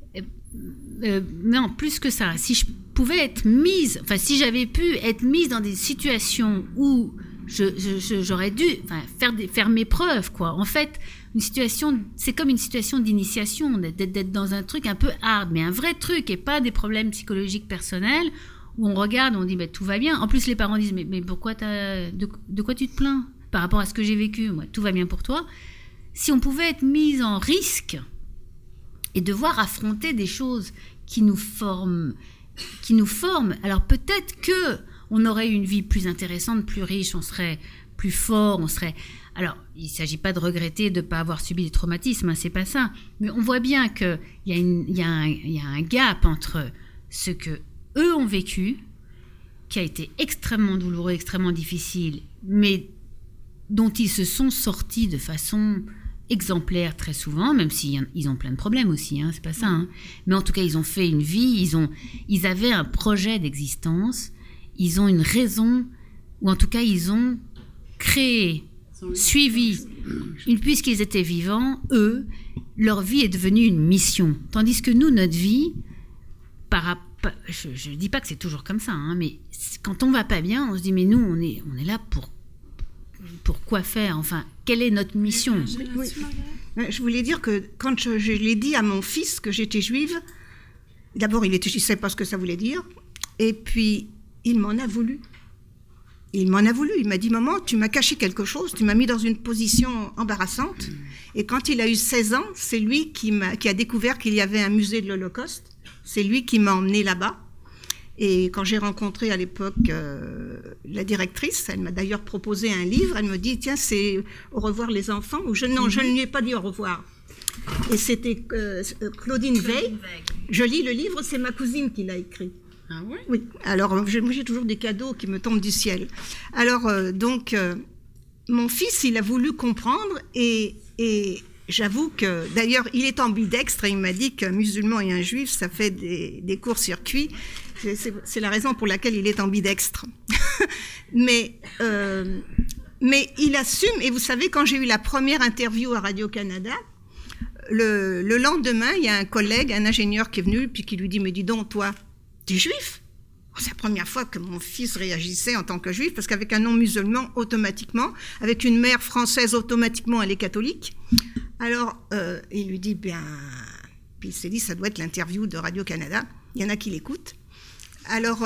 Non, plus que ça. Si je pouvais être mise, enfin, si j'avais pu être mise dans des situations où j'aurais dû faire mes preuves, quoi. En fait, une situation, c'est comme une situation d'initiation, d'être dans un truc un peu hard, mais un vrai truc et pas des problèmes psychologiques personnels. Où on regarde, on dit tout va bien. En plus, les parents disent mais pourquoi de quoi tu te plains par rapport à ce que j'ai vécu? Moi, tout va bien pour toi. Si on pouvait être mis en risque et devoir affronter des choses qui nous forment, alors peut-être que on aurait une vie plus intéressante, plus riche, on serait plus fort, Alors, il ne s'agit pas de regretter de ne pas avoir subi des traumatismes, hein, c'est pas ça. Mais on voit bien qu'il y a un gap entre ce que eux ont vécu, qui a été extrêmement douloureux, extrêmement difficile, mais dont ils se sont sortis de façon exemplaire très souvent, même s'ils ont plein de problèmes aussi, hein, c'est pas ça. Hein. Mais en tout cas, ils ont fait une vie, ils avaient un projet d'existence, ils ont une raison, ou en tout cas, ils ont créé, suivi, puisqu'ils étaient vivants, eux, leur vie est devenue une mission. Tandis que nous, notre vie, je ne dis pas que c'est toujours comme ça, hein, mais quand on va pas bien, on se dit mais nous on est là pour quoi faire, enfin quelle est notre mission? Oui. Je voulais dire que quand je l'ai dit à mon fils que j'étais juive, d'abord, je ne savais pas ce que ça voulait dire. Et puis, il m'en a voulu. Il m'a dit, maman, tu m'as caché quelque chose, tu m'as mis dans une position embarrassante. Et quand il a eu 16 ans, c'est lui qui a découvert qu'il y avait un musée de l'Holocauste. C'est lui qui m'a emmené là-bas. Et quand j'ai rencontré à l'époque la directrice, elle m'a d'ailleurs proposé un livre. Elle me dit, tiens, c'est Au revoir les enfants. Je ne lui ai pas dit au revoir. Et c'était Claudine Veil. Je lis le livre, c'est ma cousine qui l'a écrit. Ah oui? Oui. Alors, moi, j'ai toujours des cadeaux qui me tombent du ciel. Alors, mon fils, il a voulu comprendre et j'avoue que, d'ailleurs, il est ambidextre et il m'a dit qu'un musulman et un juif, ça fait des courts-circuits. C'est la raison pour laquelle il est ambidextre. mais il assume, et vous savez, quand j'ai eu la première interview à Radio-Canada, le lendemain, il y a un collègue, un ingénieur qui est venu, puis qui lui dit, mais dis donc, toi, t'es juif? C'est la première fois que mon fils réagissait en tant que juif, parce qu'avec un nom musulman, automatiquement, avec une mère française, automatiquement, elle est catholique. Alors, il lui dit, puis il s'est dit, ça doit être l'interview de Radio-Canada. Il y en a qui l'écoutent. Alors,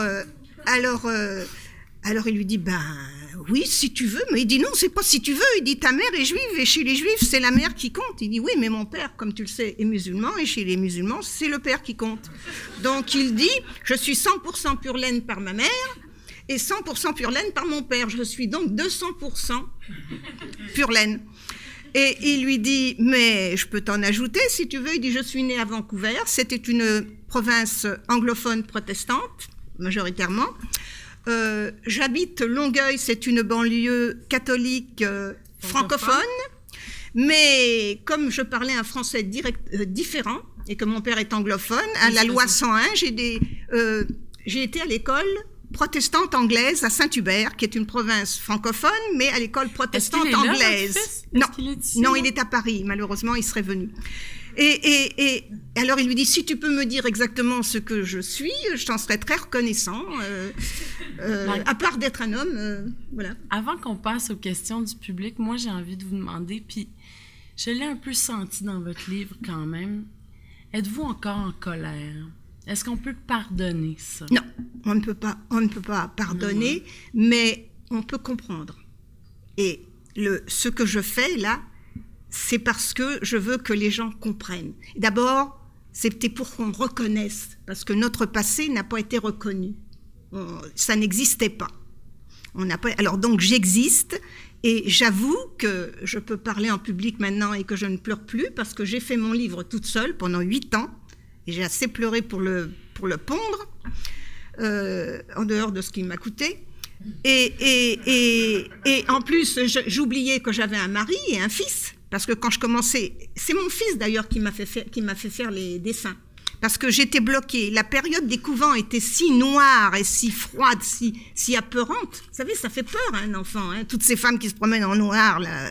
il lui dit, oui, si tu veux. Mais il dit, non, c'est pas si tu veux. Il dit, ta mère est juive et chez les juifs, c'est la mère qui compte. Il dit, oui, mais mon père, comme tu le sais, est musulman et chez les musulmans, c'est le père qui compte. Donc, il dit, je suis 100% pure laine par ma mère et 100% pure laine par mon père. Je suis donc 200% pure laine. Et il lui dit, mais je peux t'en ajouter si tu veux. Il dit, je suis né à Vancouver. C'était une province anglophone protestante, majoritairement. J'habite Longueuil, c'est une banlieue catholique francophone. Mais comme je parlais un français différent et que mon père est anglophone, à la loi 101, j'ai été à l'école protestante anglaise à Saint-Hubert, qui est une province francophone, mais à l'école protestante anglaise. Non, il est à Paris. Malheureusement, il serait venu. Et alors, il lui dit, si tu peux me dire exactement ce que je suis, je t'en serais très reconnaissant, à part d'être un homme, voilà. Avant qu'on passe aux questions du public, moi, j'ai envie de vous demander, puis je l'ai un peu senti dans votre livre quand même, êtes-vous encore en colère? Est-ce qu'on peut pardonner ça? Non, on ne peut pas pardonner, mais on peut comprendre. Et ce que je fais là, c'est parce que je veux que les gens comprennent. D'abord, c'était pour qu'on reconnaisse, parce que notre passé n'a pas été reconnu. Ça n'existait pas. Alors donc j'existe, et j'avoue que je peux parler en public maintenant et que je ne pleure plus, parce que j'ai fait mon livre toute seule pendant 8 ans, et j'ai assez pleuré pour le pondre, en dehors de ce qui m'a coûté. Et en plus, j'oubliais que j'avais un mari et un fils, parce que quand je commençais, c'est mon fils d'ailleurs qui m'a fait faire les dessins, parce que j'étais bloquée. La période des couvents était si noire et si froide, si apeurante. Vous savez, ça fait peur à un enfant, hein, toutes ces femmes qui se promènent en noir, là,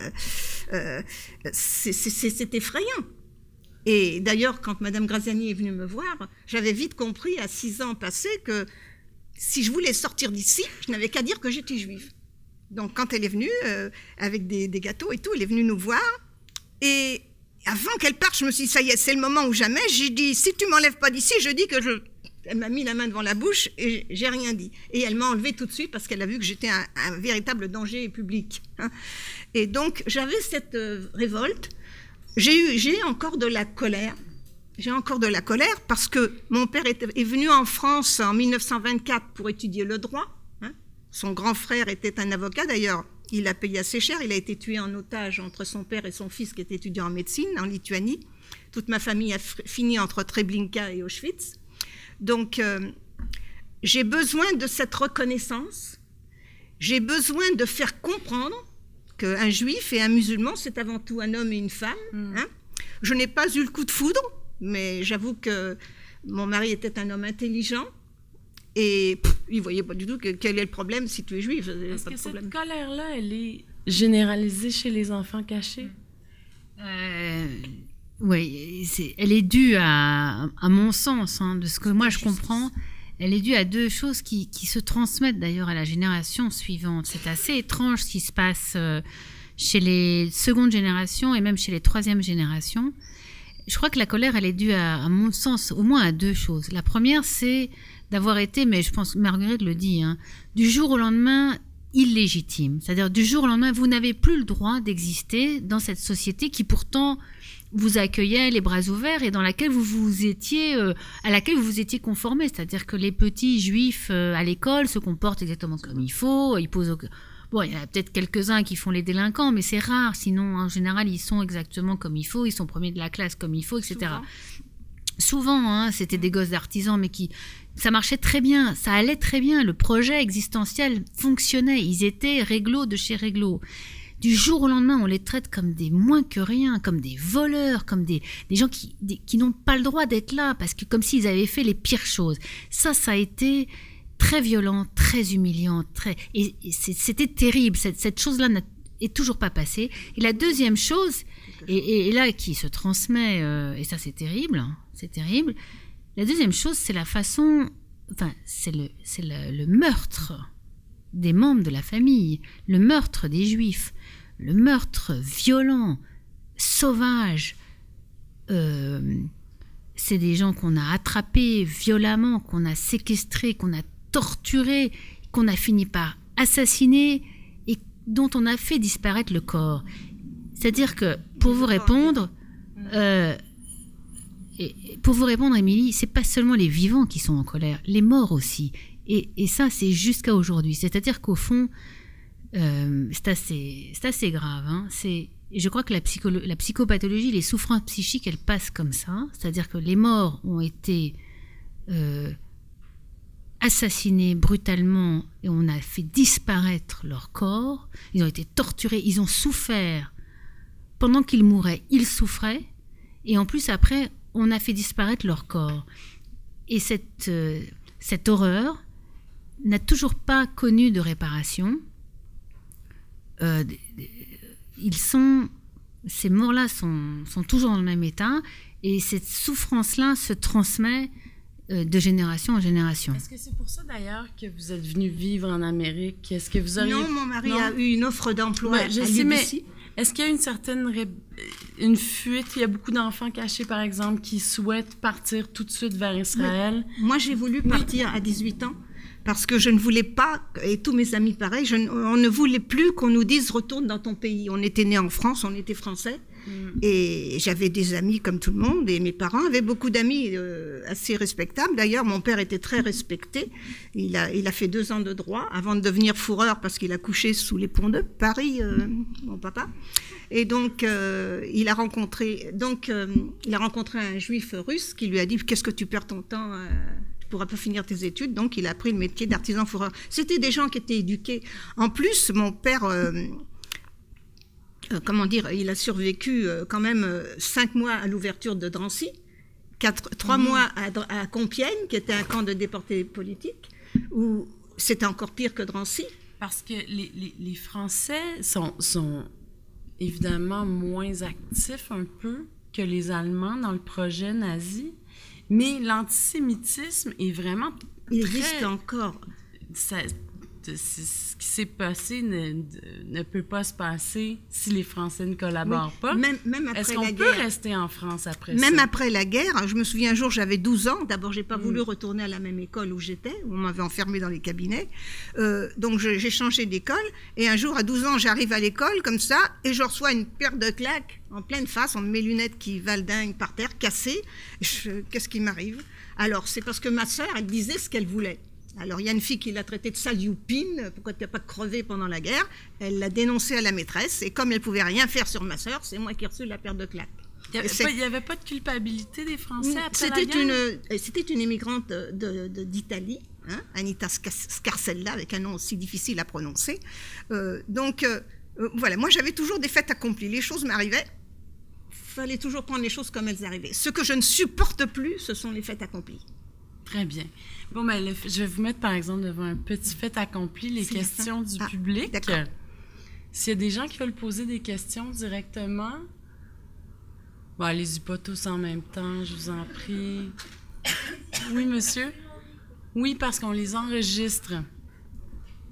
c'est effrayant. Et d'ailleurs, quand Madame Graziani est venue me voir, j'avais vite compris à 6 ans passés que si je voulais sortir d'ici, je n'avais qu'à dire que j'étais juive. Donc quand elle est venue, avec des gâteaux et tout, elle est venue nous voir. Et avant qu'elle parte, je me suis dit, ça y est, c'est le moment ou jamais. J'ai dit, si tu m'enlèves pas d'ici, je dis que Elle m'a mis la main devant la bouche et j'ai rien dit. Et elle m'a enlevé tout de suite parce qu'elle a vu que j'étais un véritable danger public. Hein. Et donc j'avais cette révolte. J'ai encore de la colère. J'ai encore de la colère parce que mon père est venu en France en 1924 pour étudier le droit. Hein. Son grand frère était un avocat d'ailleurs. Il a payé assez cher. Il a été tué en otage entre son père et son fils qui était étudiant en médecine en Lituanie. Toute ma famille a fini entre Treblinka et Auschwitz. Donc, j'ai besoin de cette reconnaissance. J'ai besoin de faire comprendre qu'un juif et un musulman, c'est avant tout un homme et une femme. Hein. Je n'ai pas eu le coup de foudre, mais j'avoue que mon mari était un homme intelligent et il ne voyait pas du tout quel est le problème si tu es juif. Est-ce que cette colère-là, elle est généralisée chez les enfants cachés? Oui, elle est due à mon sens, hein, de ce que moi je comprends, elle est due à deux choses qui se transmettent d'ailleurs à la génération suivante. C'est assez étrange ce qui se passe chez les secondes générations et même chez les troisièmes générations. Je crois que la colère, elle est due à mon sens, au moins à deux choses. La première, c'est d'avoir été, mais je pense, Marguerite le dit, hein, du jour au lendemain illégitime. C'est-à-dire, du jour au lendemain, vous n'avez plus le droit d'exister dans cette société qui pourtant vous accueillait les bras ouverts et dans laquelle à laquelle vous vous étiez conformé. C'est-à-dire que les petits juifs à l'école se comportent exactement comme il faut, ils posent bon, il y en a peut-être quelques-uns qui font les délinquants, mais c'est rare. Sinon, en général, ils sont exactement comme il faut. Ils sont premiers de la classe comme il faut, etc. Souvent, hein, c'était des gosses d'artisans, mais ça marchait très bien. Ça allait très bien. Le projet existentiel fonctionnait. Ils étaient réglo de chez réglo. Du jour au lendemain, on les traite comme des moins que rien, comme des voleurs, comme des gens qui n'ont pas le droit d'être là, parce que comme s'ils avaient fait les pires choses. Ça a été très violent, très humiliant, et c'était terrible. Cette chose-là n'est toujours pas passée. Et la deuxième chose, et là qui se transmet, et ça c'est terrible. La deuxième chose, c'est la façon, c'est le meurtre des membres de la famille, le meurtre des Juifs, le meurtre violent, sauvage. C'est des gens qu'on a attrapés violemment, qu'on a séquestrés, qu'on a torturés, qu'on a fini par assassiner et dont on a fait disparaître le corps. C'est-à-dire que, pour vous répondre, Émilie, c'est pas seulement les vivants qui sont en colère, les morts aussi. Et ça, c'est jusqu'à aujourd'hui. C'est-à-dire qu'au fond, c'est assez grave. Hein. Je crois que la psychopathologie, les souffrances psychiques, elles passent comme ça. C'est-à-dire que les morts ont été assassinés brutalement et on a fait disparaître leur corps. Ils ont été torturés, ils ont souffert. Pendant qu'ils mouraient, ils souffraient. Et en plus, après, on a fait disparaître leur corps. Et cette horreur n'a toujours pas connu de réparation. Ces morts-là sont toujours dans le même état. Et cette souffrance-là se transmet de génération en génération. Est-ce que c'est pour ça d'ailleurs que vous êtes venu vivre en Amérique? Est-ce que vous auriez... Non, mon mari a eu une offre d'emploi à l'UBC. Mais est-ce qu'il y a une fuite? Il y a beaucoup d'enfants cachés, par exemple, qui souhaitent partir tout de suite vers Israël. Oui. Moi, j'ai voulu partir à 18 ans parce que je ne voulais pas, et tous mes amis pareil, on ne voulait plus qu'on nous dise « retourne dans ton pays ». On était nés en France, on était français. Et j'avais des amis comme tout le monde et mes parents avaient beaucoup d'amis assez respectables. D'ailleurs, mon père était très respecté. Il a fait 2 ans de droit avant de devenir fourreur parce qu'il a couché sous les ponts de Paris, mon papa. Et donc, il a rencontré un juif russe qui lui a dit « Qu'est-ce que tu perds ton temps tu pourras pas finir tes études ?» Donc, il a pris le métier d'artisan fourreur. C'était des gens qui étaient éduqués. En plus, mon père... il a survécu quand même 5 mois à l'ouverture de Drancy, 3 mois à Compiègne, qui était un camp de déportés politiques, où c'était encore pire que Drancy. Parce que les Français sont évidemment moins actifs un peu que les Allemands dans le projet nazi, mais l'antisémitisme est vraiment Il existe encore. Ce qui s'est passé ne peut pas se passer si les Français ne collaborent pas. Même après Est-ce qu'on peut rester en France après ça? Même après la guerre, je me souviens un jour, j'avais 12 ans. D'abord, j'ai pas voulu retourner à la même école où j'étais, où on m'avait enfermée dans les cabinets. Donc, j'ai changé d'école. Et un jour, à 12 ans, j'arrive à l'école, comme ça, et je reçois une paire de claques en pleine face. On me met mes lunettes qui valent dingue par terre, cassées. Qu'est-ce qui m'arrive? Alors, c'est parce que ma sœur, elle disait ce qu'elle voulait. Alors, il y a une fille qui l'a traitée de sale youpine, pourquoi tu n'as pas crevé pendant la guerre? Elle l'a dénoncée à la maîtresse, et comme elle ne pouvait rien faire sur ma sœur, c'est moi qui ai reçu la paire de claques. Il n'y avait pas de culpabilité des Français après la guerre? C'était une immigrante d'Italie, hein, Anita Scarsella, avec un nom aussi difficile à prononcer. Voilà, moi j'avais toujours des faits accomplis, les choses m'arrivaient, il fallait toujours prendre les choses comme elles arrivaient. Ce que je ne supporte plus, ce sont les faits accomplis. Très bien. Bon, je vais vous mettre, par exemple, devant un petit fait accompli, les questions du public. D'accord. S'il y a des gens qui veulent poser des questions directement, bon, allez-y pas tous en même temps, je vous en prie. Oui, monsieur? Oui, parce qu'on les enregistre.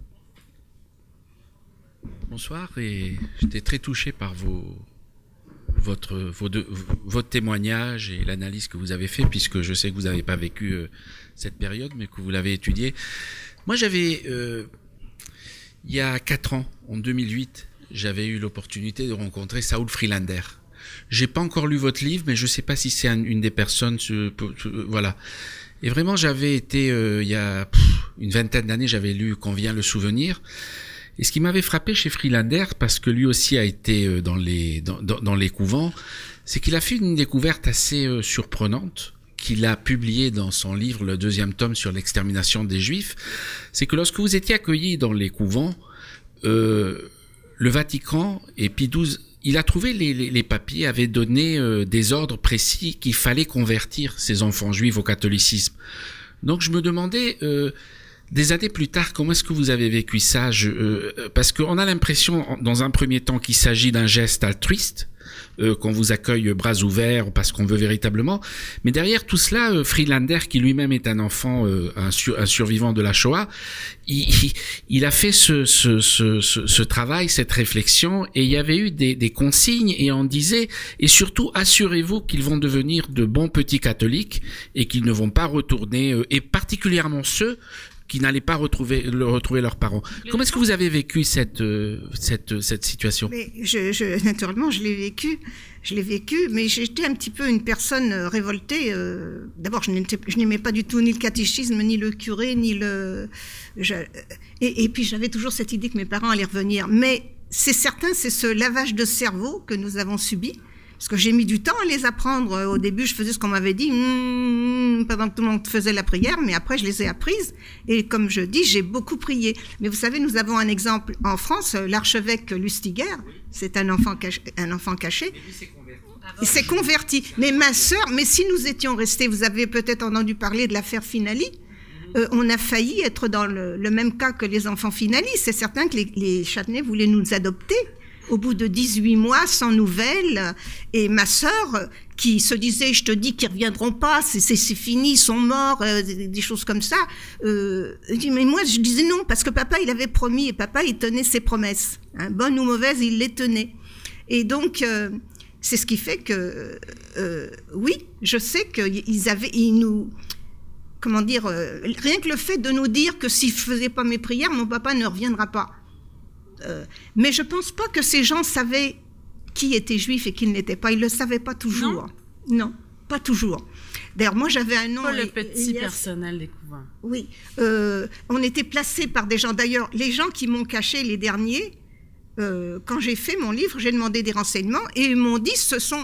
Bonsoir, et j'étais très touché par vos votre témoignage et l'analyse que vous avez fait, puisque je sais que vous n'avez pas vécu cette période, mais que vous l'avez étudiée. Moi, j'avais, il y a 4 ans, en 2008, j'avais eu l'opportunité de rencontrer Saul Friedlander. J'ai pas encore lu votre livre, mais je sais pas si c'est une des personnes, voilà. Et vraiment, j'avais été, il y a une vingtaine d'années, j'avais lu Quand vient le souvenir. Et ce qui m'avait frappé chez Friedlander, parce que lui aussi a été dans les couvents, c'est qu'il a fait une découverte assez surprenante, qu'il a publiée dans son livre, le 2e tome sur l'extermination des Juifs. C'est que lorsque vous étiez accueillis dans les couvents, le Vatican et Pie XII, il a trouvé les papiers, avaient donné des ordres précis qu'il fallait convertir ces enfants juifs au catholicisme. Donc je me demandais, des années plus tard, comment est-ce que vous avez vécu ça? Parce qu'on a l'impression, dans un premier temps, qu'il s'agit d'un geste altruiste, qu'on vous accueille bras ouverts parce qu'on veut véritablement. Mais derrière tout cela, Friedlander, qui lui-même est un enfant, un survivant de la Shoah, il a fait ce travail, cette réflexion, et il y avait eu des consignes, et on disait, et surtout assurez-vous qu'ils vont devenir de bons petits catholiques et qu'ils ne vont pas retourner, et particulièrement ceux qui n'allaient pas retrouver leurs parents. Comment est-ce que vous avez vécu cette situation? Mais naturellement, je l'ai vécu, mais j'étais un petit peu une personne révoltée. D'abord, je n'aimais pas du tout ni le catéchisme, ni le curé, et puis j'avais toujours cette idée que mes parents allaient revenir. Mais c'est certain, c'est ce lavage de cerveau que nous avons subi. Parce que j'ai mis du temps à les apprendre. Au début, je faisais ce qu'on m'avait dit pendant que tout le monde faisait la prière, mais après, je les ai apprises. Et comme je dis, j'ai beaucoup prié. Mais vous savez, nous avons un exemple en France, l'archevêque Lustiger, c'est un enfant caché. Il s'est converti. Mais ma sœur, mais si nous étions restés, vous avez peut-être entendu parler de l'affaire Finali, on a failli être dans le même cas que les enfants Finali. C'est certain que les Châtenay voulaient nous adopter. Au bout de 18 mois, sans nouvelles, et ma sœur, qui se disait, je te dis qu'ils reviendront pas, c'est fini, ils sont morts, des choses comme ça, dit, mais moi, je disais non, parce que papa, il avait promis, et papa, il tenait ses promesses. Hein, bonnes ou mauvaises, il les tenait. Et donc, c'est ce qui fait que, oui, je sais ils nous, comment dire, rien que le fait de nous dire que s'ils faisaient pas mes prières, mon papa ne reviendra pas. Mais je pense pas que ces gens savaient qui était juif et qui ne l'était pas. Ils le savaient pas toujours. Non, pas toujours. D'ailleurs, moi, j'avais un nom... Pas le petit personnel des couvents. Oui. On était placés par des gens. D'ailleurs, les gens qui m'ont caché les derniers, quand j'ai fait mon livre, j'ai demandé des renseignements et ils m'ont dit ce sont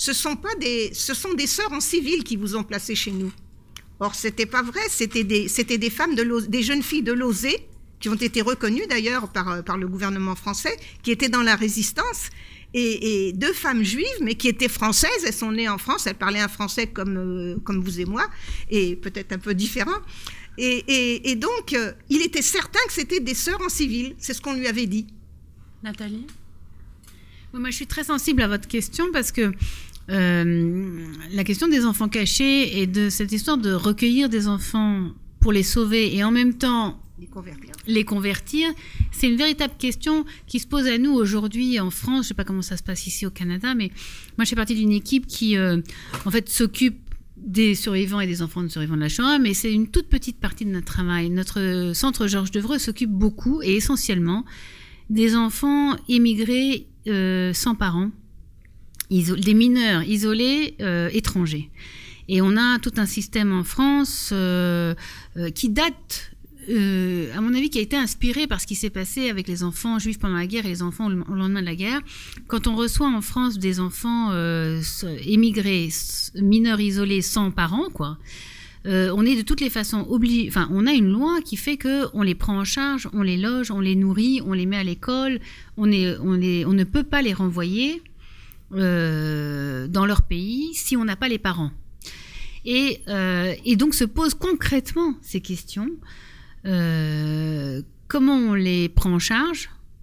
des sœurs en civil qui vous ont placé chez nous. Or, c'était pas vrai. C'était des femmes des jeunes filles de Lausée, qui ont été reconnues d'ailleurs par le gouvernement français, qui étaient dans la résistance, et 2 femmes juives, mais qui étaient françaises. Elles sont nées en France, elles parlaient un français comme vous et moi, et peut-être un peu différent. Et donc, il était certain que c'était des sœurs en civil, c'est ce qu'on lui avait dit. Nathalie? Oui, moi, je suis très sensible à votre question, parce que la question des enfants cachés et de cette histoire de recueillir des enfants pour les sauver, et en même temps les convertir, c'est une véritable question qui se pose à nous aujourd'hui en France. Je ne sais pas comment ça se passe ici au Canada, mais moi je fais partie d'une équipe qui en fait s'occupe des survivants et des enfants de survivants de la Shoah, mais c'est une toute petite partie de notre travail. Notre centre Georges Devreux s'occupe beaucoup et essentiellement des enfants immigrés sans parents, des mineurs isolés étrangers. Et on a tout un système en France qui date, à mon avis, qui a été inspiré par ce qui s'est passé avec les enfants juifs pendant la guerre et les enfants au lendemain de la guerre. Quand on reçoit en France des enfants émigrés, mineurs isolés sans parents, quoi, on est de toutes les façons obligé. Enfin, on a une loi qui fait que on les prend en charge, on les loge, on les nourrit, on les met à l'école. On ne peut pas les renvoyer dans leur pays si on n'a pas les parents. Et donc se posent concrètement ces questions. Comment on les prend en charge?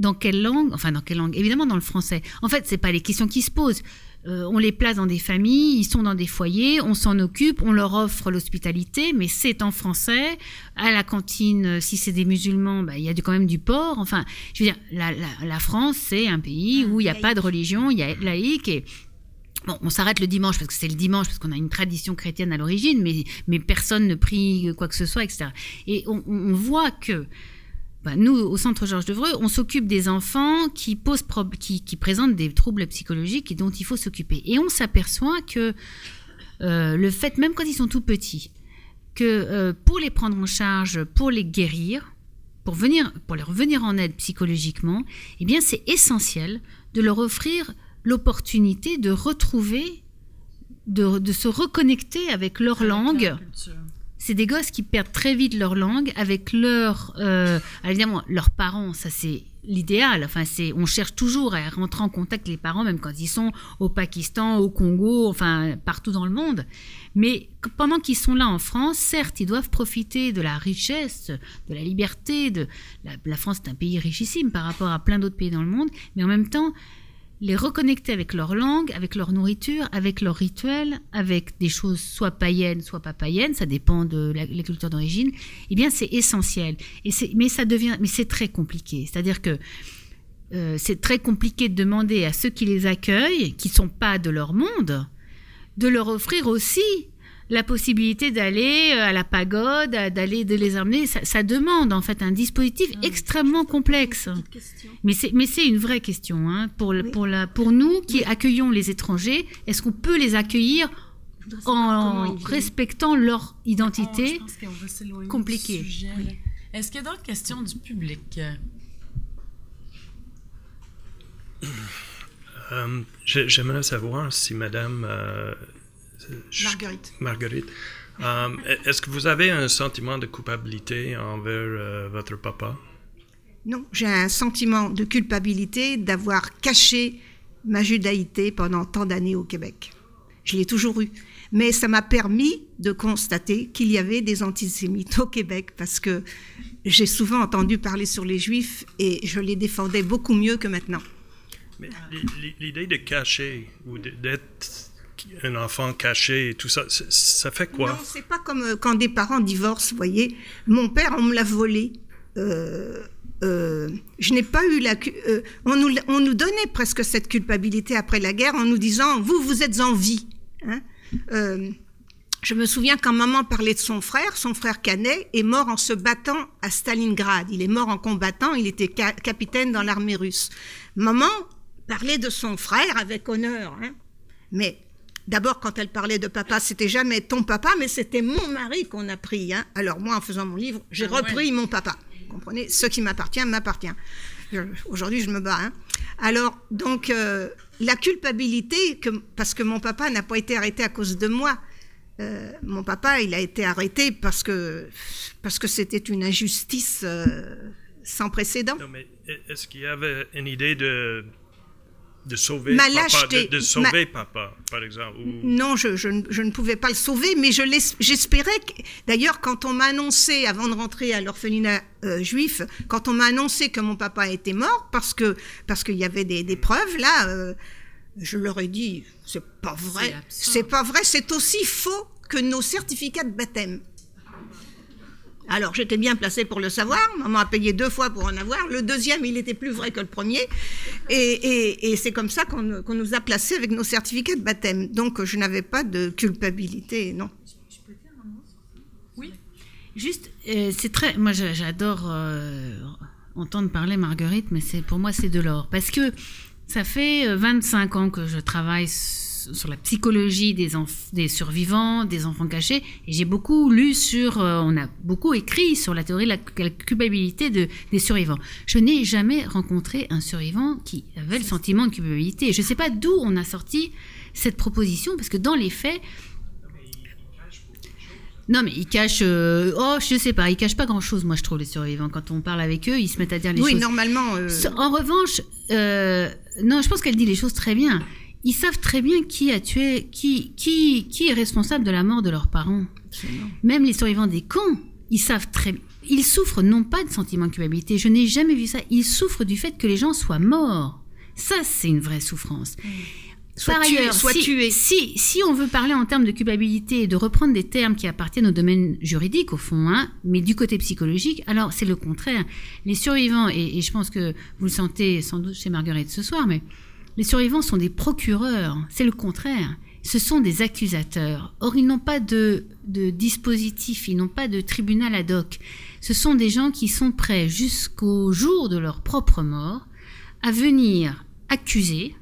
Dans quelle langue ? Enfin, dans quelle langue ? Évidemment, dans le français. En fait, c'est pas les questions qui se posent. On les place dans des familles, ils sont dans des foyers, on s'en occupe, on leur offre l'hospitalité, mais c'est en français. À la cantine, si c'est des musulmans, il y a quand même du porc. Enfin, je veux dire, la France, c'est un pays où il n'y a pas de religion, il y a laïque et... Bon, on s'arrête le dimanche parce que c'est le dimanche, parce qu'on a une tradition chrétienne à l'origine, mais personne ne prie quoi que ce soit, etc. Et on voit que nous, au Centre Georges Devreux, on s'occupe des enfants qui présentent des troubles psychologiques et dont il faut s'occuper. Et on s'aperçoit que le fait, même quand ils sont tout petits, que pour les prendre en charge, pour les guérir, pour leur venir en aide psychologiquement, eh bien, c'est essentiel de leur offrir l'opportunité de retrouver, de se reconnecter avec leur langue. C'est des gosses qui perdent très vite leur langue avec évidemment, leurs parents, ça c'est l'idéal. Enfin, on cherche toujours à rentrer en contact avec les parents, même quand ils sont au Pakistan, au Congo, enfin, partout dans le monde. Mais pendant qu'ils sont là en France, certes, ils doivent profiter de la richesse, de la liberté. La France est un pays richissime par rapport à plein d'autres pays dans le monde, mais en même temps, les reconnecter avec leur langue, avec leur nourriture, avec leurs rituels, avec des choses soit païennes, soit pas païennes, ça dépend de la culture d'origine, eh bien c'est essentiel. Mais c'est très compliqué. C'est-à-dire que c'est très compliqué de demander à ceux qui les accueillent, qui ne sont pas de leur monde, de leur offrir aussi la possibilité d'aller à la pagode, de les emmener. Ça demande en fait un dispositif extrêmement complexe. Mais c'est une vraie question hein, pour nous qui accueillons les étrangers. Est-ce qu'on peut les accueillir en respectant leur identité compliquée? Oui. Est-ce qu'il y a d'autres questions du public? J'aimerais savoir si Madame Marguerite, est-ce que vous avez un sentiment de culpabilité envers votre papa? Non, j'ai un sentiment de culpabilité d'avoir caché ma judaïté pendant tant d'années au Québec. Je l'ai toujours eu. Mais ça m'a permis de constater qu'il y avait des antisémites au Québec parce que j'ai souvent entendu parler sur les Juifs et je les défendais beaucoup mieux que maintenant. Mais l'idée de cacher ou d'être un enfant caché et tout ça, ça fait quoi? Non, c'est pas comme quand des parents divorcent, vous voyez. Mon père, on me l'a volé. Je n'ai pas eu on nous donnait presque cette culpabilité après la guerre en nous disant vous êtes en vie. Hein? Je me souviens quand maman parlait de son frère Canet est mort en se battant à Stalingrad. Il est mort en combattant, il était capitaine dans l'armée russe. Maman parlait de son frère avec honneur. Hein? Mais d'abord, quand elle parlait de papa, c'était jamais ton papa, mais c'était mon mari qu'on a pris. Hein? Alors moi, en faisant mon livre, j'ai repris mon papa. Vous comprenez? Ce qui m'appartient, m'appartient. Aujourd'hui, je me bats. Hein? Alors, donc, la culpabilité, parce que mon papa n'a pas été arrêté à cause de moi. Mon papa, il a été arrêté parce que c'était une injustice sans précédent. Non, mais est-ce qu'il y avait une idée de sauver papa, par exemple? Ou... Non, je ne pouvais pas le sauver, mais j'espérais d'ailleurs, quand on m'a annoncé, avant de rentrer à l'orphelinat juif, quand on m'a annoncé que mon papa était mort, parce qu'il y avait des preuves, là, je leur ai dit, c'est pas vrai, c'est aussi faux que nos certificats de baptême. Alors, j'étais bien placée pour le savoir. Maman a payé 2 fois pour en avoir. Le deuxième, il était plus vrai que le premier. Et c'est comme ça qu'on nous a placés avec nos certificats de baptême. Donc, je n'avais pas de culpabilité, non. Je peux dire un mot sur ça? Oui. Juste, c'est très... Moi, j'adore entendre parler Marguerite, mais pour moi, c'est de l'or. Parce que ça fait 25 ans que je travaille sur la psychologie des survivants, des enfants cachés, et j'ai beaucoup lu on a beaucoup écrit sur la théorie de la culpabilité des survivants. Je n'ai jamais rencontré un survivant qui avait le sentiment de culpabilité. Je ne sais pas d'où on a sorti cette proposition, parce que dans les faits... Non, mais ils cachent... je sais pas, ils cachent pas grand-chose, moi, je trouve, les survivants. Quand on parle avec eux, ils se mettent à dire les choses... Oui, normalement... En revanche, non, je pense qu'elle dit les choses très bien. Ils savent très bien qui a tué, qui est responsable de la mort de leurs parents. Absolument. Même les survivants des camps, ils savent très bien. ils souffrent non pas de sentiment de culpabilité, je n'ai jamais vu ça, ils souffrent du fait que les gens soient morts. Ça, c'est une vraie souffrance. Par ailleurs, si on veut parler en termes de culpabilité et de reprendre des termes qui appartiennent au domaine juridique, au fond, mais du côté psychologique, alors c'est le contraire. Les survivants, et je pense que vous le sentez sans doute chez Marguerite ce soir, mais les survivants sont des procureurs, c'est le contraire. Ce sont des accusateurs. Or, ils n'ont pas de dispositif, ils n'ont pas de tribunal ad hoc. Ce sont des gens qui sont prêts jusqu'au jour de leur propre mort à venir accuser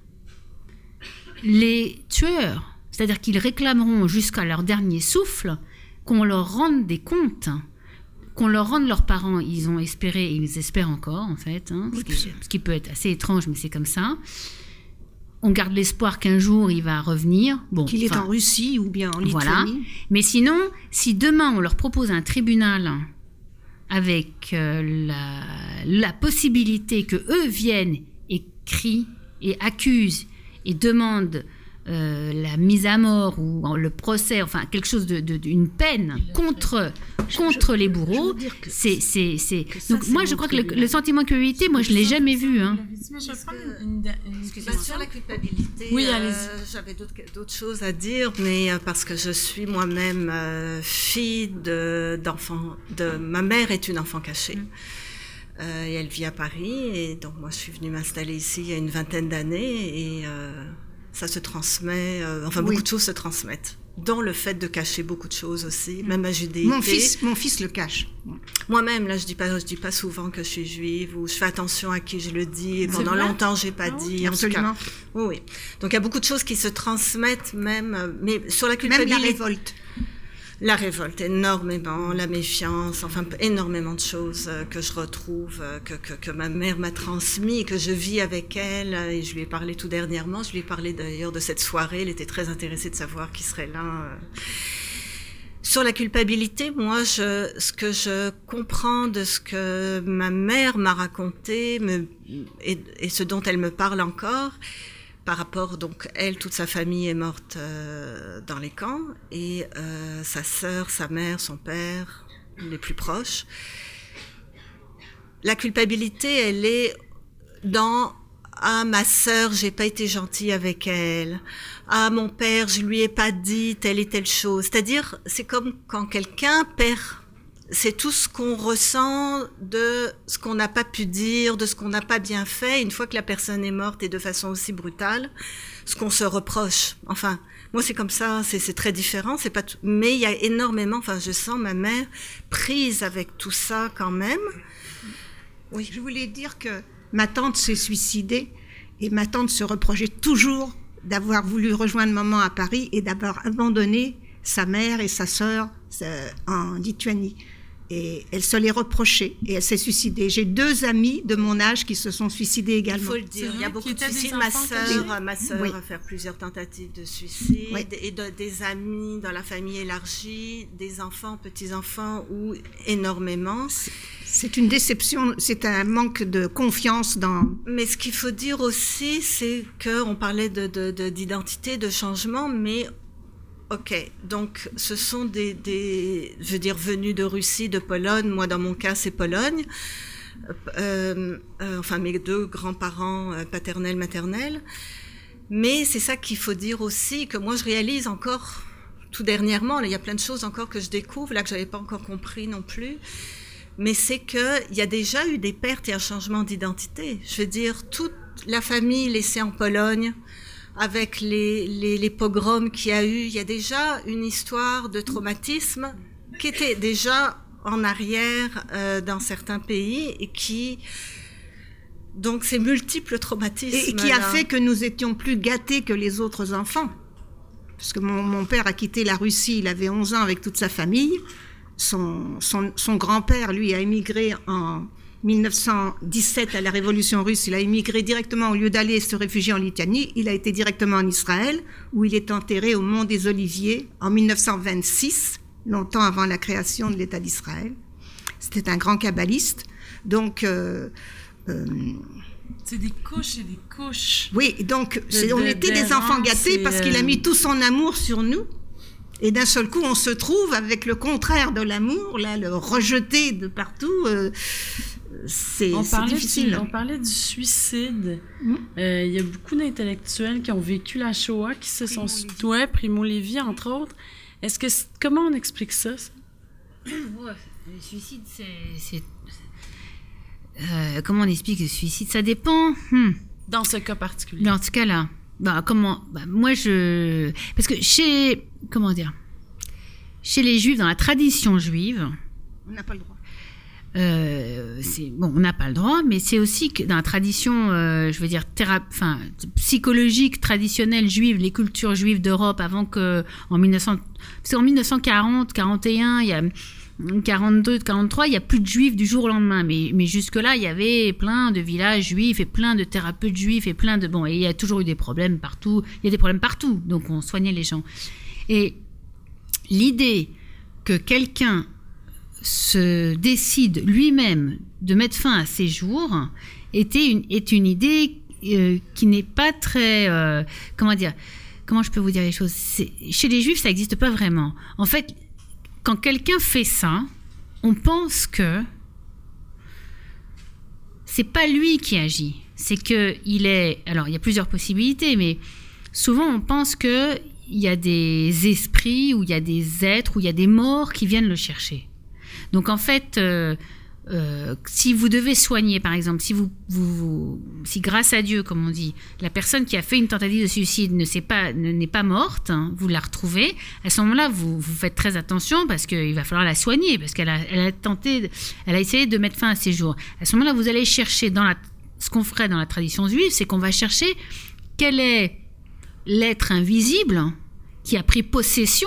les tueurs. C'est-à-dire qu'ils réclameront jusqu'à leur dernier souffle qu'on leur rende des comptes, qu'on leur rende leurs parents. Ils ont espéré et ils espèrent encore, en fait, ce qui peut être assez étrange, mais c'est comme ça. On garde l'espoir qu'un jour il va revenir. Qu'il est en Russie ou bien en Lituanie. Voilà. Mais sinon, si demain on leur propose un tribunal avec la possibilité que eux viennent et crient et accusent et demandent la mise à mort ou le procès, enfin quelque chose d'une peine contre les bourreaux, donc moi je crois que le sentiment de culpabilité, moi je l'ai jamais vu. Sur la culpabilité, j'avais d'autres choses à dire, mais parce que je suis moi-même fille d'enfant, ma mère est une enfant cachée. Et elle vit à Paris, et donc moi je suis venue m'installer ici il y a une vingtaine d'années, et ça se transmet, beaucoup de choses se transmettent, dont le fait de cacher beaucoup de choses aussi, même ma judéité. Mon fils le cache. Moi-même, là, je dis pas souvent que je suis juive, ou je fais attention à qui je le dis, et pendant longtemps, j'ai pas dit. Absolument. En tout cas, oui. Donc, il y a beaucoup de choses qui se transmettent, même, mais sur la culpabilité. Même la révolte. La révolte, énormément, la méfiance, énormément de choses que je retrouve, que ma mère m'a transmis, que je vis avec elle, et je lui ai parlé tout dernièrement, je lui ai parlé d'ailleurs de cette soirée, elle était très intéressée de savoir qui serait là. Sur la culpabilité, moi, ce que je comprends de ce que ma mère m'a raconté, et ce dont elle me parle encore, par rapport, donc, elle, toute sa famille est morte dans les camps, et sa sœur, sa mère, son père, les plus proches. La culpabilité, elle est dans « Ah, ma sœur, j'ai pas été gentille avec elle. Ah, mon père, je lui ai pas dit telle et telle chose. » C'est-à-dire, c'est comme quand quelqu'un perd. C'est tout ce qu'on ressent de ce qu'on n'a pas pu dire, de ce qu'on n'a pas bien fait, une fois que la personne est morte et de façon aussi brutale, ce qu'on se reproche. Enfin, moi c'est comme ça, c'est très différent, c'est pas tout, mais il y a énormément, je sens ma mère prise avec tout ça quand même. Oui. Je voulais dire que ma tante s'est suicidée et ma tante se reprochait toujours d'avoir voulu rejoindre maman à Paris et d'avoir abandonné sa mère et sa sœur en Lituanie. Et elle se les reprochait et elle s'est suicidée. J'ai 2 amis de mon âge qui se sont suicidés également. Il faut le dire, il y a beaucoup de suicides. Ma sœur a fait plusieurs tentatives de suicide, et des amis dans la famille élargie, des enfants, petits-enfants, ou énormément. C'est une déception, c'est un manque de confiance dans... Mais ce qu'il faut dire aussi, c'est qu'on parlait d'identité, de changement, mais... Ok, donc ce sont venus de Russie, de Pologne. Moi, dans mon cas, c'est Pologne. Mes 2 grands-parents paternels, maternels. Mais c'est ça qu'il faut dire aussi, que moi, je réalise encore tout dernièrement. Là, il y a plein de choses encore que je découvre, là, que j'avais pas encore compris non plus. Mais c'est que il y a déjà eu des pertes et un changement d'identité. Je veux dire, toute la famille laissée en Pologne, avec les pogroms qu'il y a eu, il y a déjà une histoire de traumatisme qui était déjà en arrière dans certains pays, et donc ces multiples traumatismes. Et qui a fait que nous étions plus gâtés que les autres enfants. Parce que mon père a quitté la Russie, il avait 11 ans avec toute sa famille. Son grand-père, lui, a émigré en 1917 à la Révolution russe. Il a émigré directement, au lieu d'aller se réfugier en Lituanie, il a été directement en Israël, où il est enterré au Mont des Oliviers en 1926, longtemps avant la création de l'État d'Israël. C'était un grand kabbaliste. Donc, c'est des couches et des couches. Oui, donc on était des enfants gâtés parce qu'il a mis tout son amour sur nous. Et d'un seul coup, on se trouve avec le contraire de l'amour, là, le rejeté de partout. C'est difficile. On parlait du suicide. Il y a beaucoup d'intellectuels qui ont vécu la Shoah, qui se sont... Ouais, Primo Levi, entre autres. Comment on explique ça? Le suicide, c'est comment on explique le suicide? Ça dépend. Dans ce cas particulier. Dans ce cas-là. Moi, parce que chez les Juifs, dans la tradition juive... On n'a pas le droit. On n'a pas le droit, mais c'est aussi que dans la tradition, psychologique, traditionnelle juive, les cultures juives d'Europe, avant que, parce qu'en 1940, 41, il y a 42, 43, il n'y a plus de juifs du jour au lendemain, mais jusque-là, il y avait plein de villages juifs et plein de thérapeutes juifs et et il y a toujours eu des problèmes partout, il y a des problèmes partout, donc on soignait les gens. Et l'idée que quelqu'un se décide lui-même de mettre fin à ses jours est une idée qui n'est pas très... comment je peux vous dire les choses? Chez les Juifs, ça n'existe pas vraiment. En fait, quand quelqu'un fait ça, on pense que c'est pas lui qui agit. C'est qu'il est... Alors, il y a plusieurs possibilités, mais souvent, on pense qu'il y a des esprits, ou il y a des êtres, ou il y a des morts qui viennent le chercher. Donc en fait, si vous devez soigner, par exemple, si grâce à Dieu, comme on dit, la personne qui a fait une tentative de suicide n'est pas morte, vous la retrouvez, à ce moment-là, vous faites très attention parce qu'il va falloir la soigner, parce qu'elle a essayé de mettre fin à ses jours. À ce moment-là, vous allez chercher, ce qu'on ferait dans la tradition juive, c'est qu'on va chercher quel est l'être invisible qui a pris possession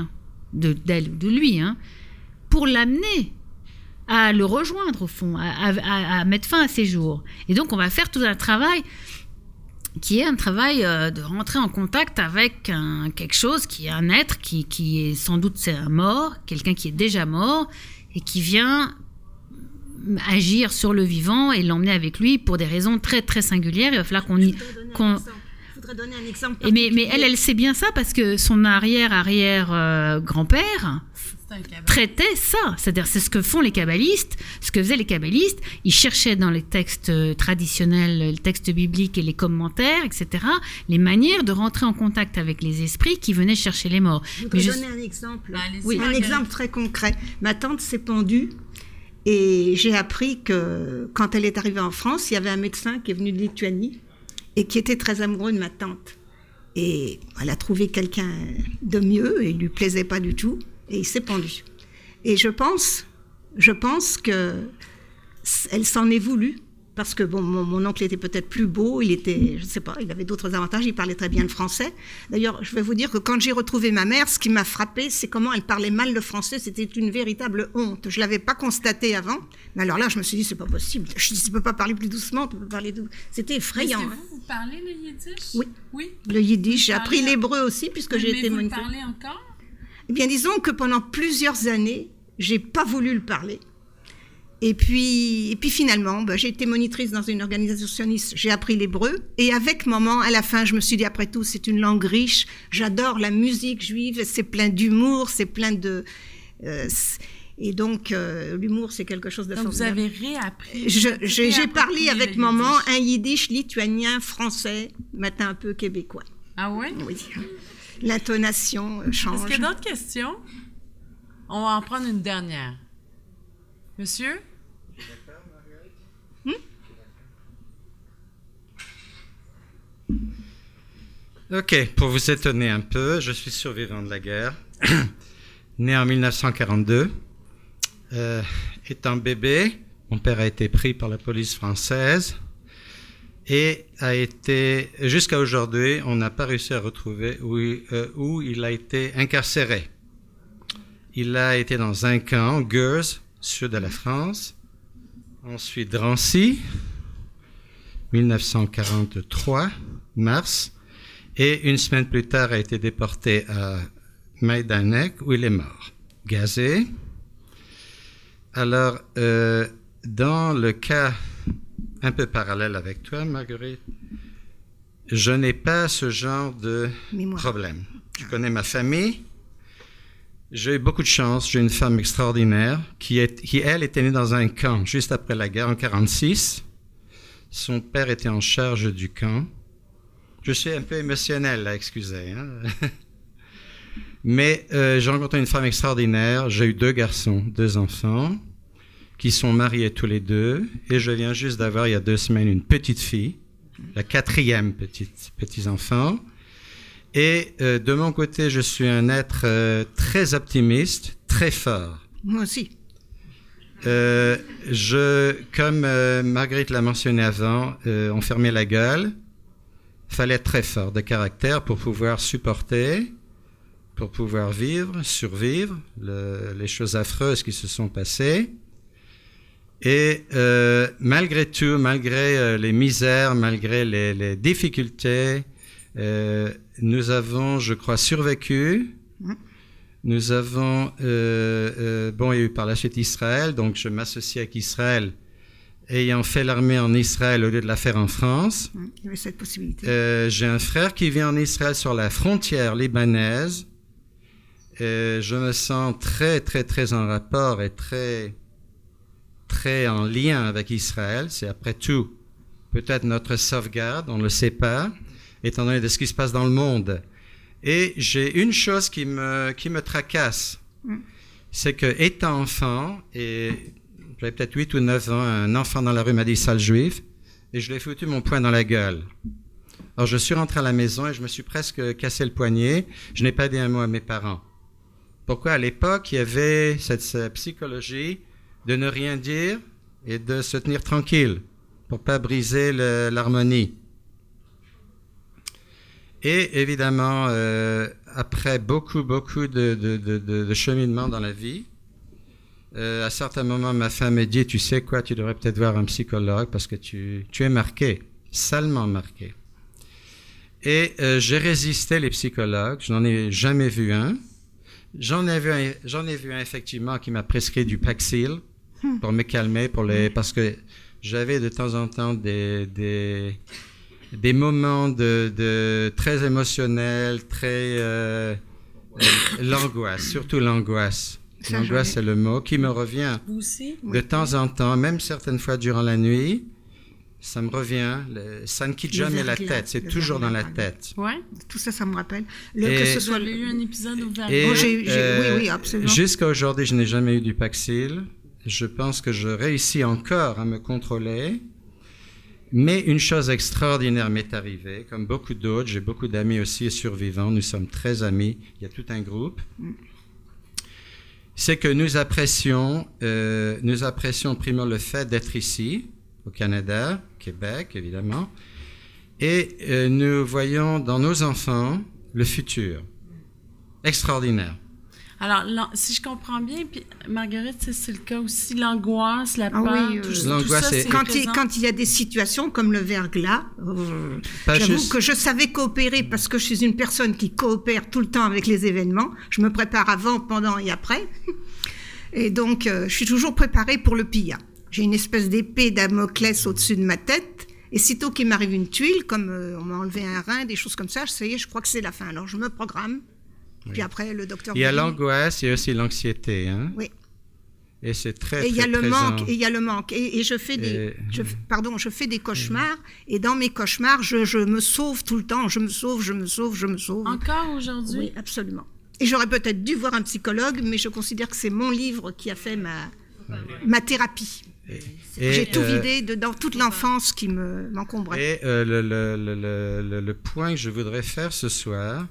de lui, pour l'amener à le rejoindre, au fond, à mettre fin à ses jours. Et donc, on va faire tout un travail qui est un travail de rentrer en contact avec quelque chose qui est un être qui est sans doute un mort, quelqu'un qui est déjà mort et qui vient agir sur le vivant et l'emmener avec lui pour des raisons très, très singulières. Il va falloir Je voudrais donner un exemple. Mais elle sait bien ça parce que son arrière-grand-père traitait ça. C'est-à-dire, c'est ce que font les kabbalistes. Ce que faisaient les kabbalistes, ils cherchaient dans les textes traditionnels, les textes bibliques et les commentaires, etc., les manières de rentrer en contact avec les esprits qui venaient chercher les morts. Je voudrais donner un exemple. Un exemple très concret. Ma tante s'est pendue et j'ai appris que quand elle est arrivée en France, il y avait un médecin qui est venu de Lituanie et qui était très amoureux de ma tante. Et elle a trouvé quelqu'un de mieux et il lui plaisait pas du tout. Et il s'est pendu. Et je pense que elle s'en est voulu, parce que mon oncle était peut-être plus beau, il avait d'autres avantages, il parlait très bien le français. D'ailleurs, je vais vous dire que quand j'ai retrouvé ma mère, ce qui m'a frappée, c'est comment elle parlait mal le français, c'était une véritable honte. Je l'avais pas constaté avant, mais alors là, je me suis dit, c'est pas possible. Je dis, tu peux pas parler plus doucement, tu peux parler doucement. C'était effrayant. Est-ce que vous parlez le yiddish? Oui. Le yiddish, j'ai appris l'hébreu aussi, puisque j'ai été moniteur. Mais vous le parlez encore? Eh bien, disons que pendant plusieurs années, j'ai pas voulu le parler. Et puis finalement, j'ai été monitrice dans une organisation sioniste, j'ai appris l'hébreu. Et avec maman, à la fin, je me suis dit, après tout, c'est une langue riche. J'adore la musique juive, c'est plein d'humour, c'est plein de... et donc, l'humour, c'est quelque chose de formidable. Vous avez réappris. J'ai parlé avec maman un yiddish lituanien, français, maintenant un peu québécois. Ah ouais? Oui. L'intonation change. Est-ce qu'il y a d'autres questions? On va en prendre une dernière. Monsieur? OK, pour vous étonner un peu, je suis survivant de la guerre, né en 1942. Étant bébé, mon père a été pris par la police française et a été, jusqu'à aujourd'hui, on n'a pas réussi à retrouver où il a été incarcéré. Il a été dans un camp, Gurs, sud de la France, ensuite Drancy, 1943, mars, et une semaine plus tard a été déporté à Majdanek, où il est mort, gazé. Alors, dans le cas un peu parallèle avec toi, Marguerite, je n'ai pas ce genre de problème. Je connais ma famille, J'ai eu beaucoup de chance. J'ai une femme extraordinaire qui, elle, était née dans un camp juste après la guerre, en 1946. Son père était en charge du camp. Je suis un peu émotionnel, là, excusez. Hein? Mais j'ai rencontré une femme extraordinaire. J'ai eu 2 garçons, 2 enfants, qui sont mariés tous les 2. Et je viens juste d'avoir, il y a 2 semaines, une petite fille, la 4e petit enfant. Et de mon côté, je suis un être très optimiste, très fort. Moi aussi. Comme Marguerite l'a mentionné avant, on fermait la gueule. Fallait être très fort de caractère pour pouvoir supporter, pour pouvoir vivre, survivre les choses affreuses qui se sont passées. Et malgré tout, malgré les misères, malgré les difficultés, nous avons, je crois, survécu. Nous avons, il y a eu par la suite Israël, donc je m'associe avec Israël, ayant fait l'armée en Israël au lieu de la faire en France. Il y avait cette possibilité. J'ai un frère qui vit en Israël sur la frontière libanaise. Je me sens très, très, très en rapport et très, très en lien avec Israël. C'est après tout peut-être notre sauvegarde, on ne le sait pas, étant donné de ce qui se passe dans le monde. Et j'ai une chose qui me tracasse, c'est que étant enfant, et j'avais peut-être 8 ou 9 ans, un enfant dans la rue m'a dit « sale juif », et je lui ai foutu mon poing dans la gueule. Alors je suis rentré à la maison et je me suis presque cassé le poignet. Je n'ai pas dit un mot à mes parents. Pourquoi? À l'époque, il y avait cette psychologie de ne rien dire et de se tenir tranquille pour pas briser l'harmonie. Et évidemment, après beaucoup de cheminement dans la vie, à certains moments, ma femme me dit, tu sais quoi, tu devrais peut-être voir un psychologue parce que tu es marqué, salement marqué. Et j'ai résisté les psychologues, je n'en ai jamais vu un. J'en ai vu un effectivement qui m'a prescrit du Paxil pour me calmer, parce que j'avais de temps en temps des moments de très émotionnels, très l'angoisse, surtout l'angoisse. L'angoisse, c'est le mot qui me revient de temps en temps, même certaines fois durant la nuit. Ça me revient, ça ne quitte jamais la tête, c'est toujours dans la tête. Ouais, tout ça, ça me rappelle. Que ce soit eu un épisode au verglas. Oui, absolument. Jusqu'à aujourd'hui, je n'ai jamais eu du Paxil. Je pense que je réussis encore à me contrôler. Mais une chose extraordinaire m'est arrivée, comme beaucoup d'autres. J'ai beaucoup d'amis aussi survivants. Nous sommes très amis. Il y a tout un groupe. C'est que nous apprécions primement le fait d'être ici, au Canada, Québec, évidemment. Et nous voyons dans nos enfants le futur. Extraordinaire. Alors, si je comprends bien, puis Marguerite, c'est le cas aussi, l'angoisse, la peur, l'angoisse, tout ça, quand il y a des situations comme le verglas, j'avoue que je savais coopérer parce que je suis une personne qui coopère tout le temps avec les événements. Je me prépare avant, pendant et après. Et donc, je suis toujours préparée pour le pire. J'ai une espèce d'épée Damoclès au-dessus de ma tête. Et sitôt qu'il m'arrive une tuile, comme on m'a enlevé un rein, des choses comme ça, ça y est, je crois que c'est la fin. Alors, je me programme. Oui. Puis après, le docteur... Il y a l'angoisse, il y a aussi l'anxiété. Hein? Oui. Et c'est très, il y a le manque, et il y a le manque. Et je fais je fais des cauchemars. Et dans mes cauchemars, je me sauve tout le temps. Je me sauve. Encore aujourd'hui? Oui, absolument. Et j'aurais peut-être dû voir un psychologue, mais je considère que c'est mon livre qui a fait ma thérapie. J'ai tout vidé dans toute l'enfance qui m'encombrait. Et le point que je voudrais faire ce soir...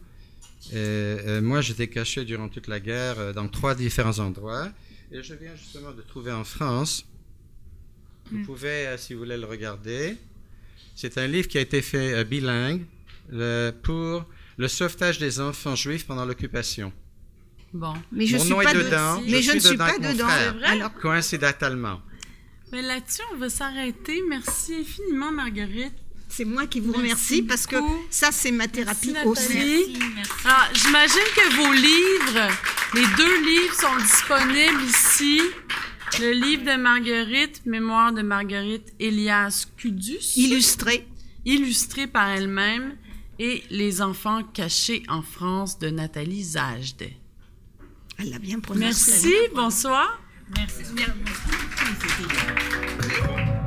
moi, j'étais caché durant toute la guerre dans 3 différents endroits. Et je viens justement de trouver en France. Vous pouvez, si vous voulez le regarder. C'est un livre qui a été fait bilingue pour le sauvetage des enfants juifs pendant l'occupation. Bon. Mais je ne suis pas dedans. Mais je ne suis pas dedans. C'est vrai? Alors, coïncidentalement. Mais là-dessus, on va s'arrêter. Merci infiniment, Marguerite. C'est moi qui vous remercie parce que ça, c'est ma thérapie aussi. Merci. Alors, j'imagine que vos livres, les 2 livres sont disponibles ici. Le livre de Marguerite, Mémoire de Marguerite Elias Cudus. Illustré par elle-même. Et Les enfants cachés en France de Nathalie Zajde. Elle l'a bien prononcé. Merci, bonsoir. Merci.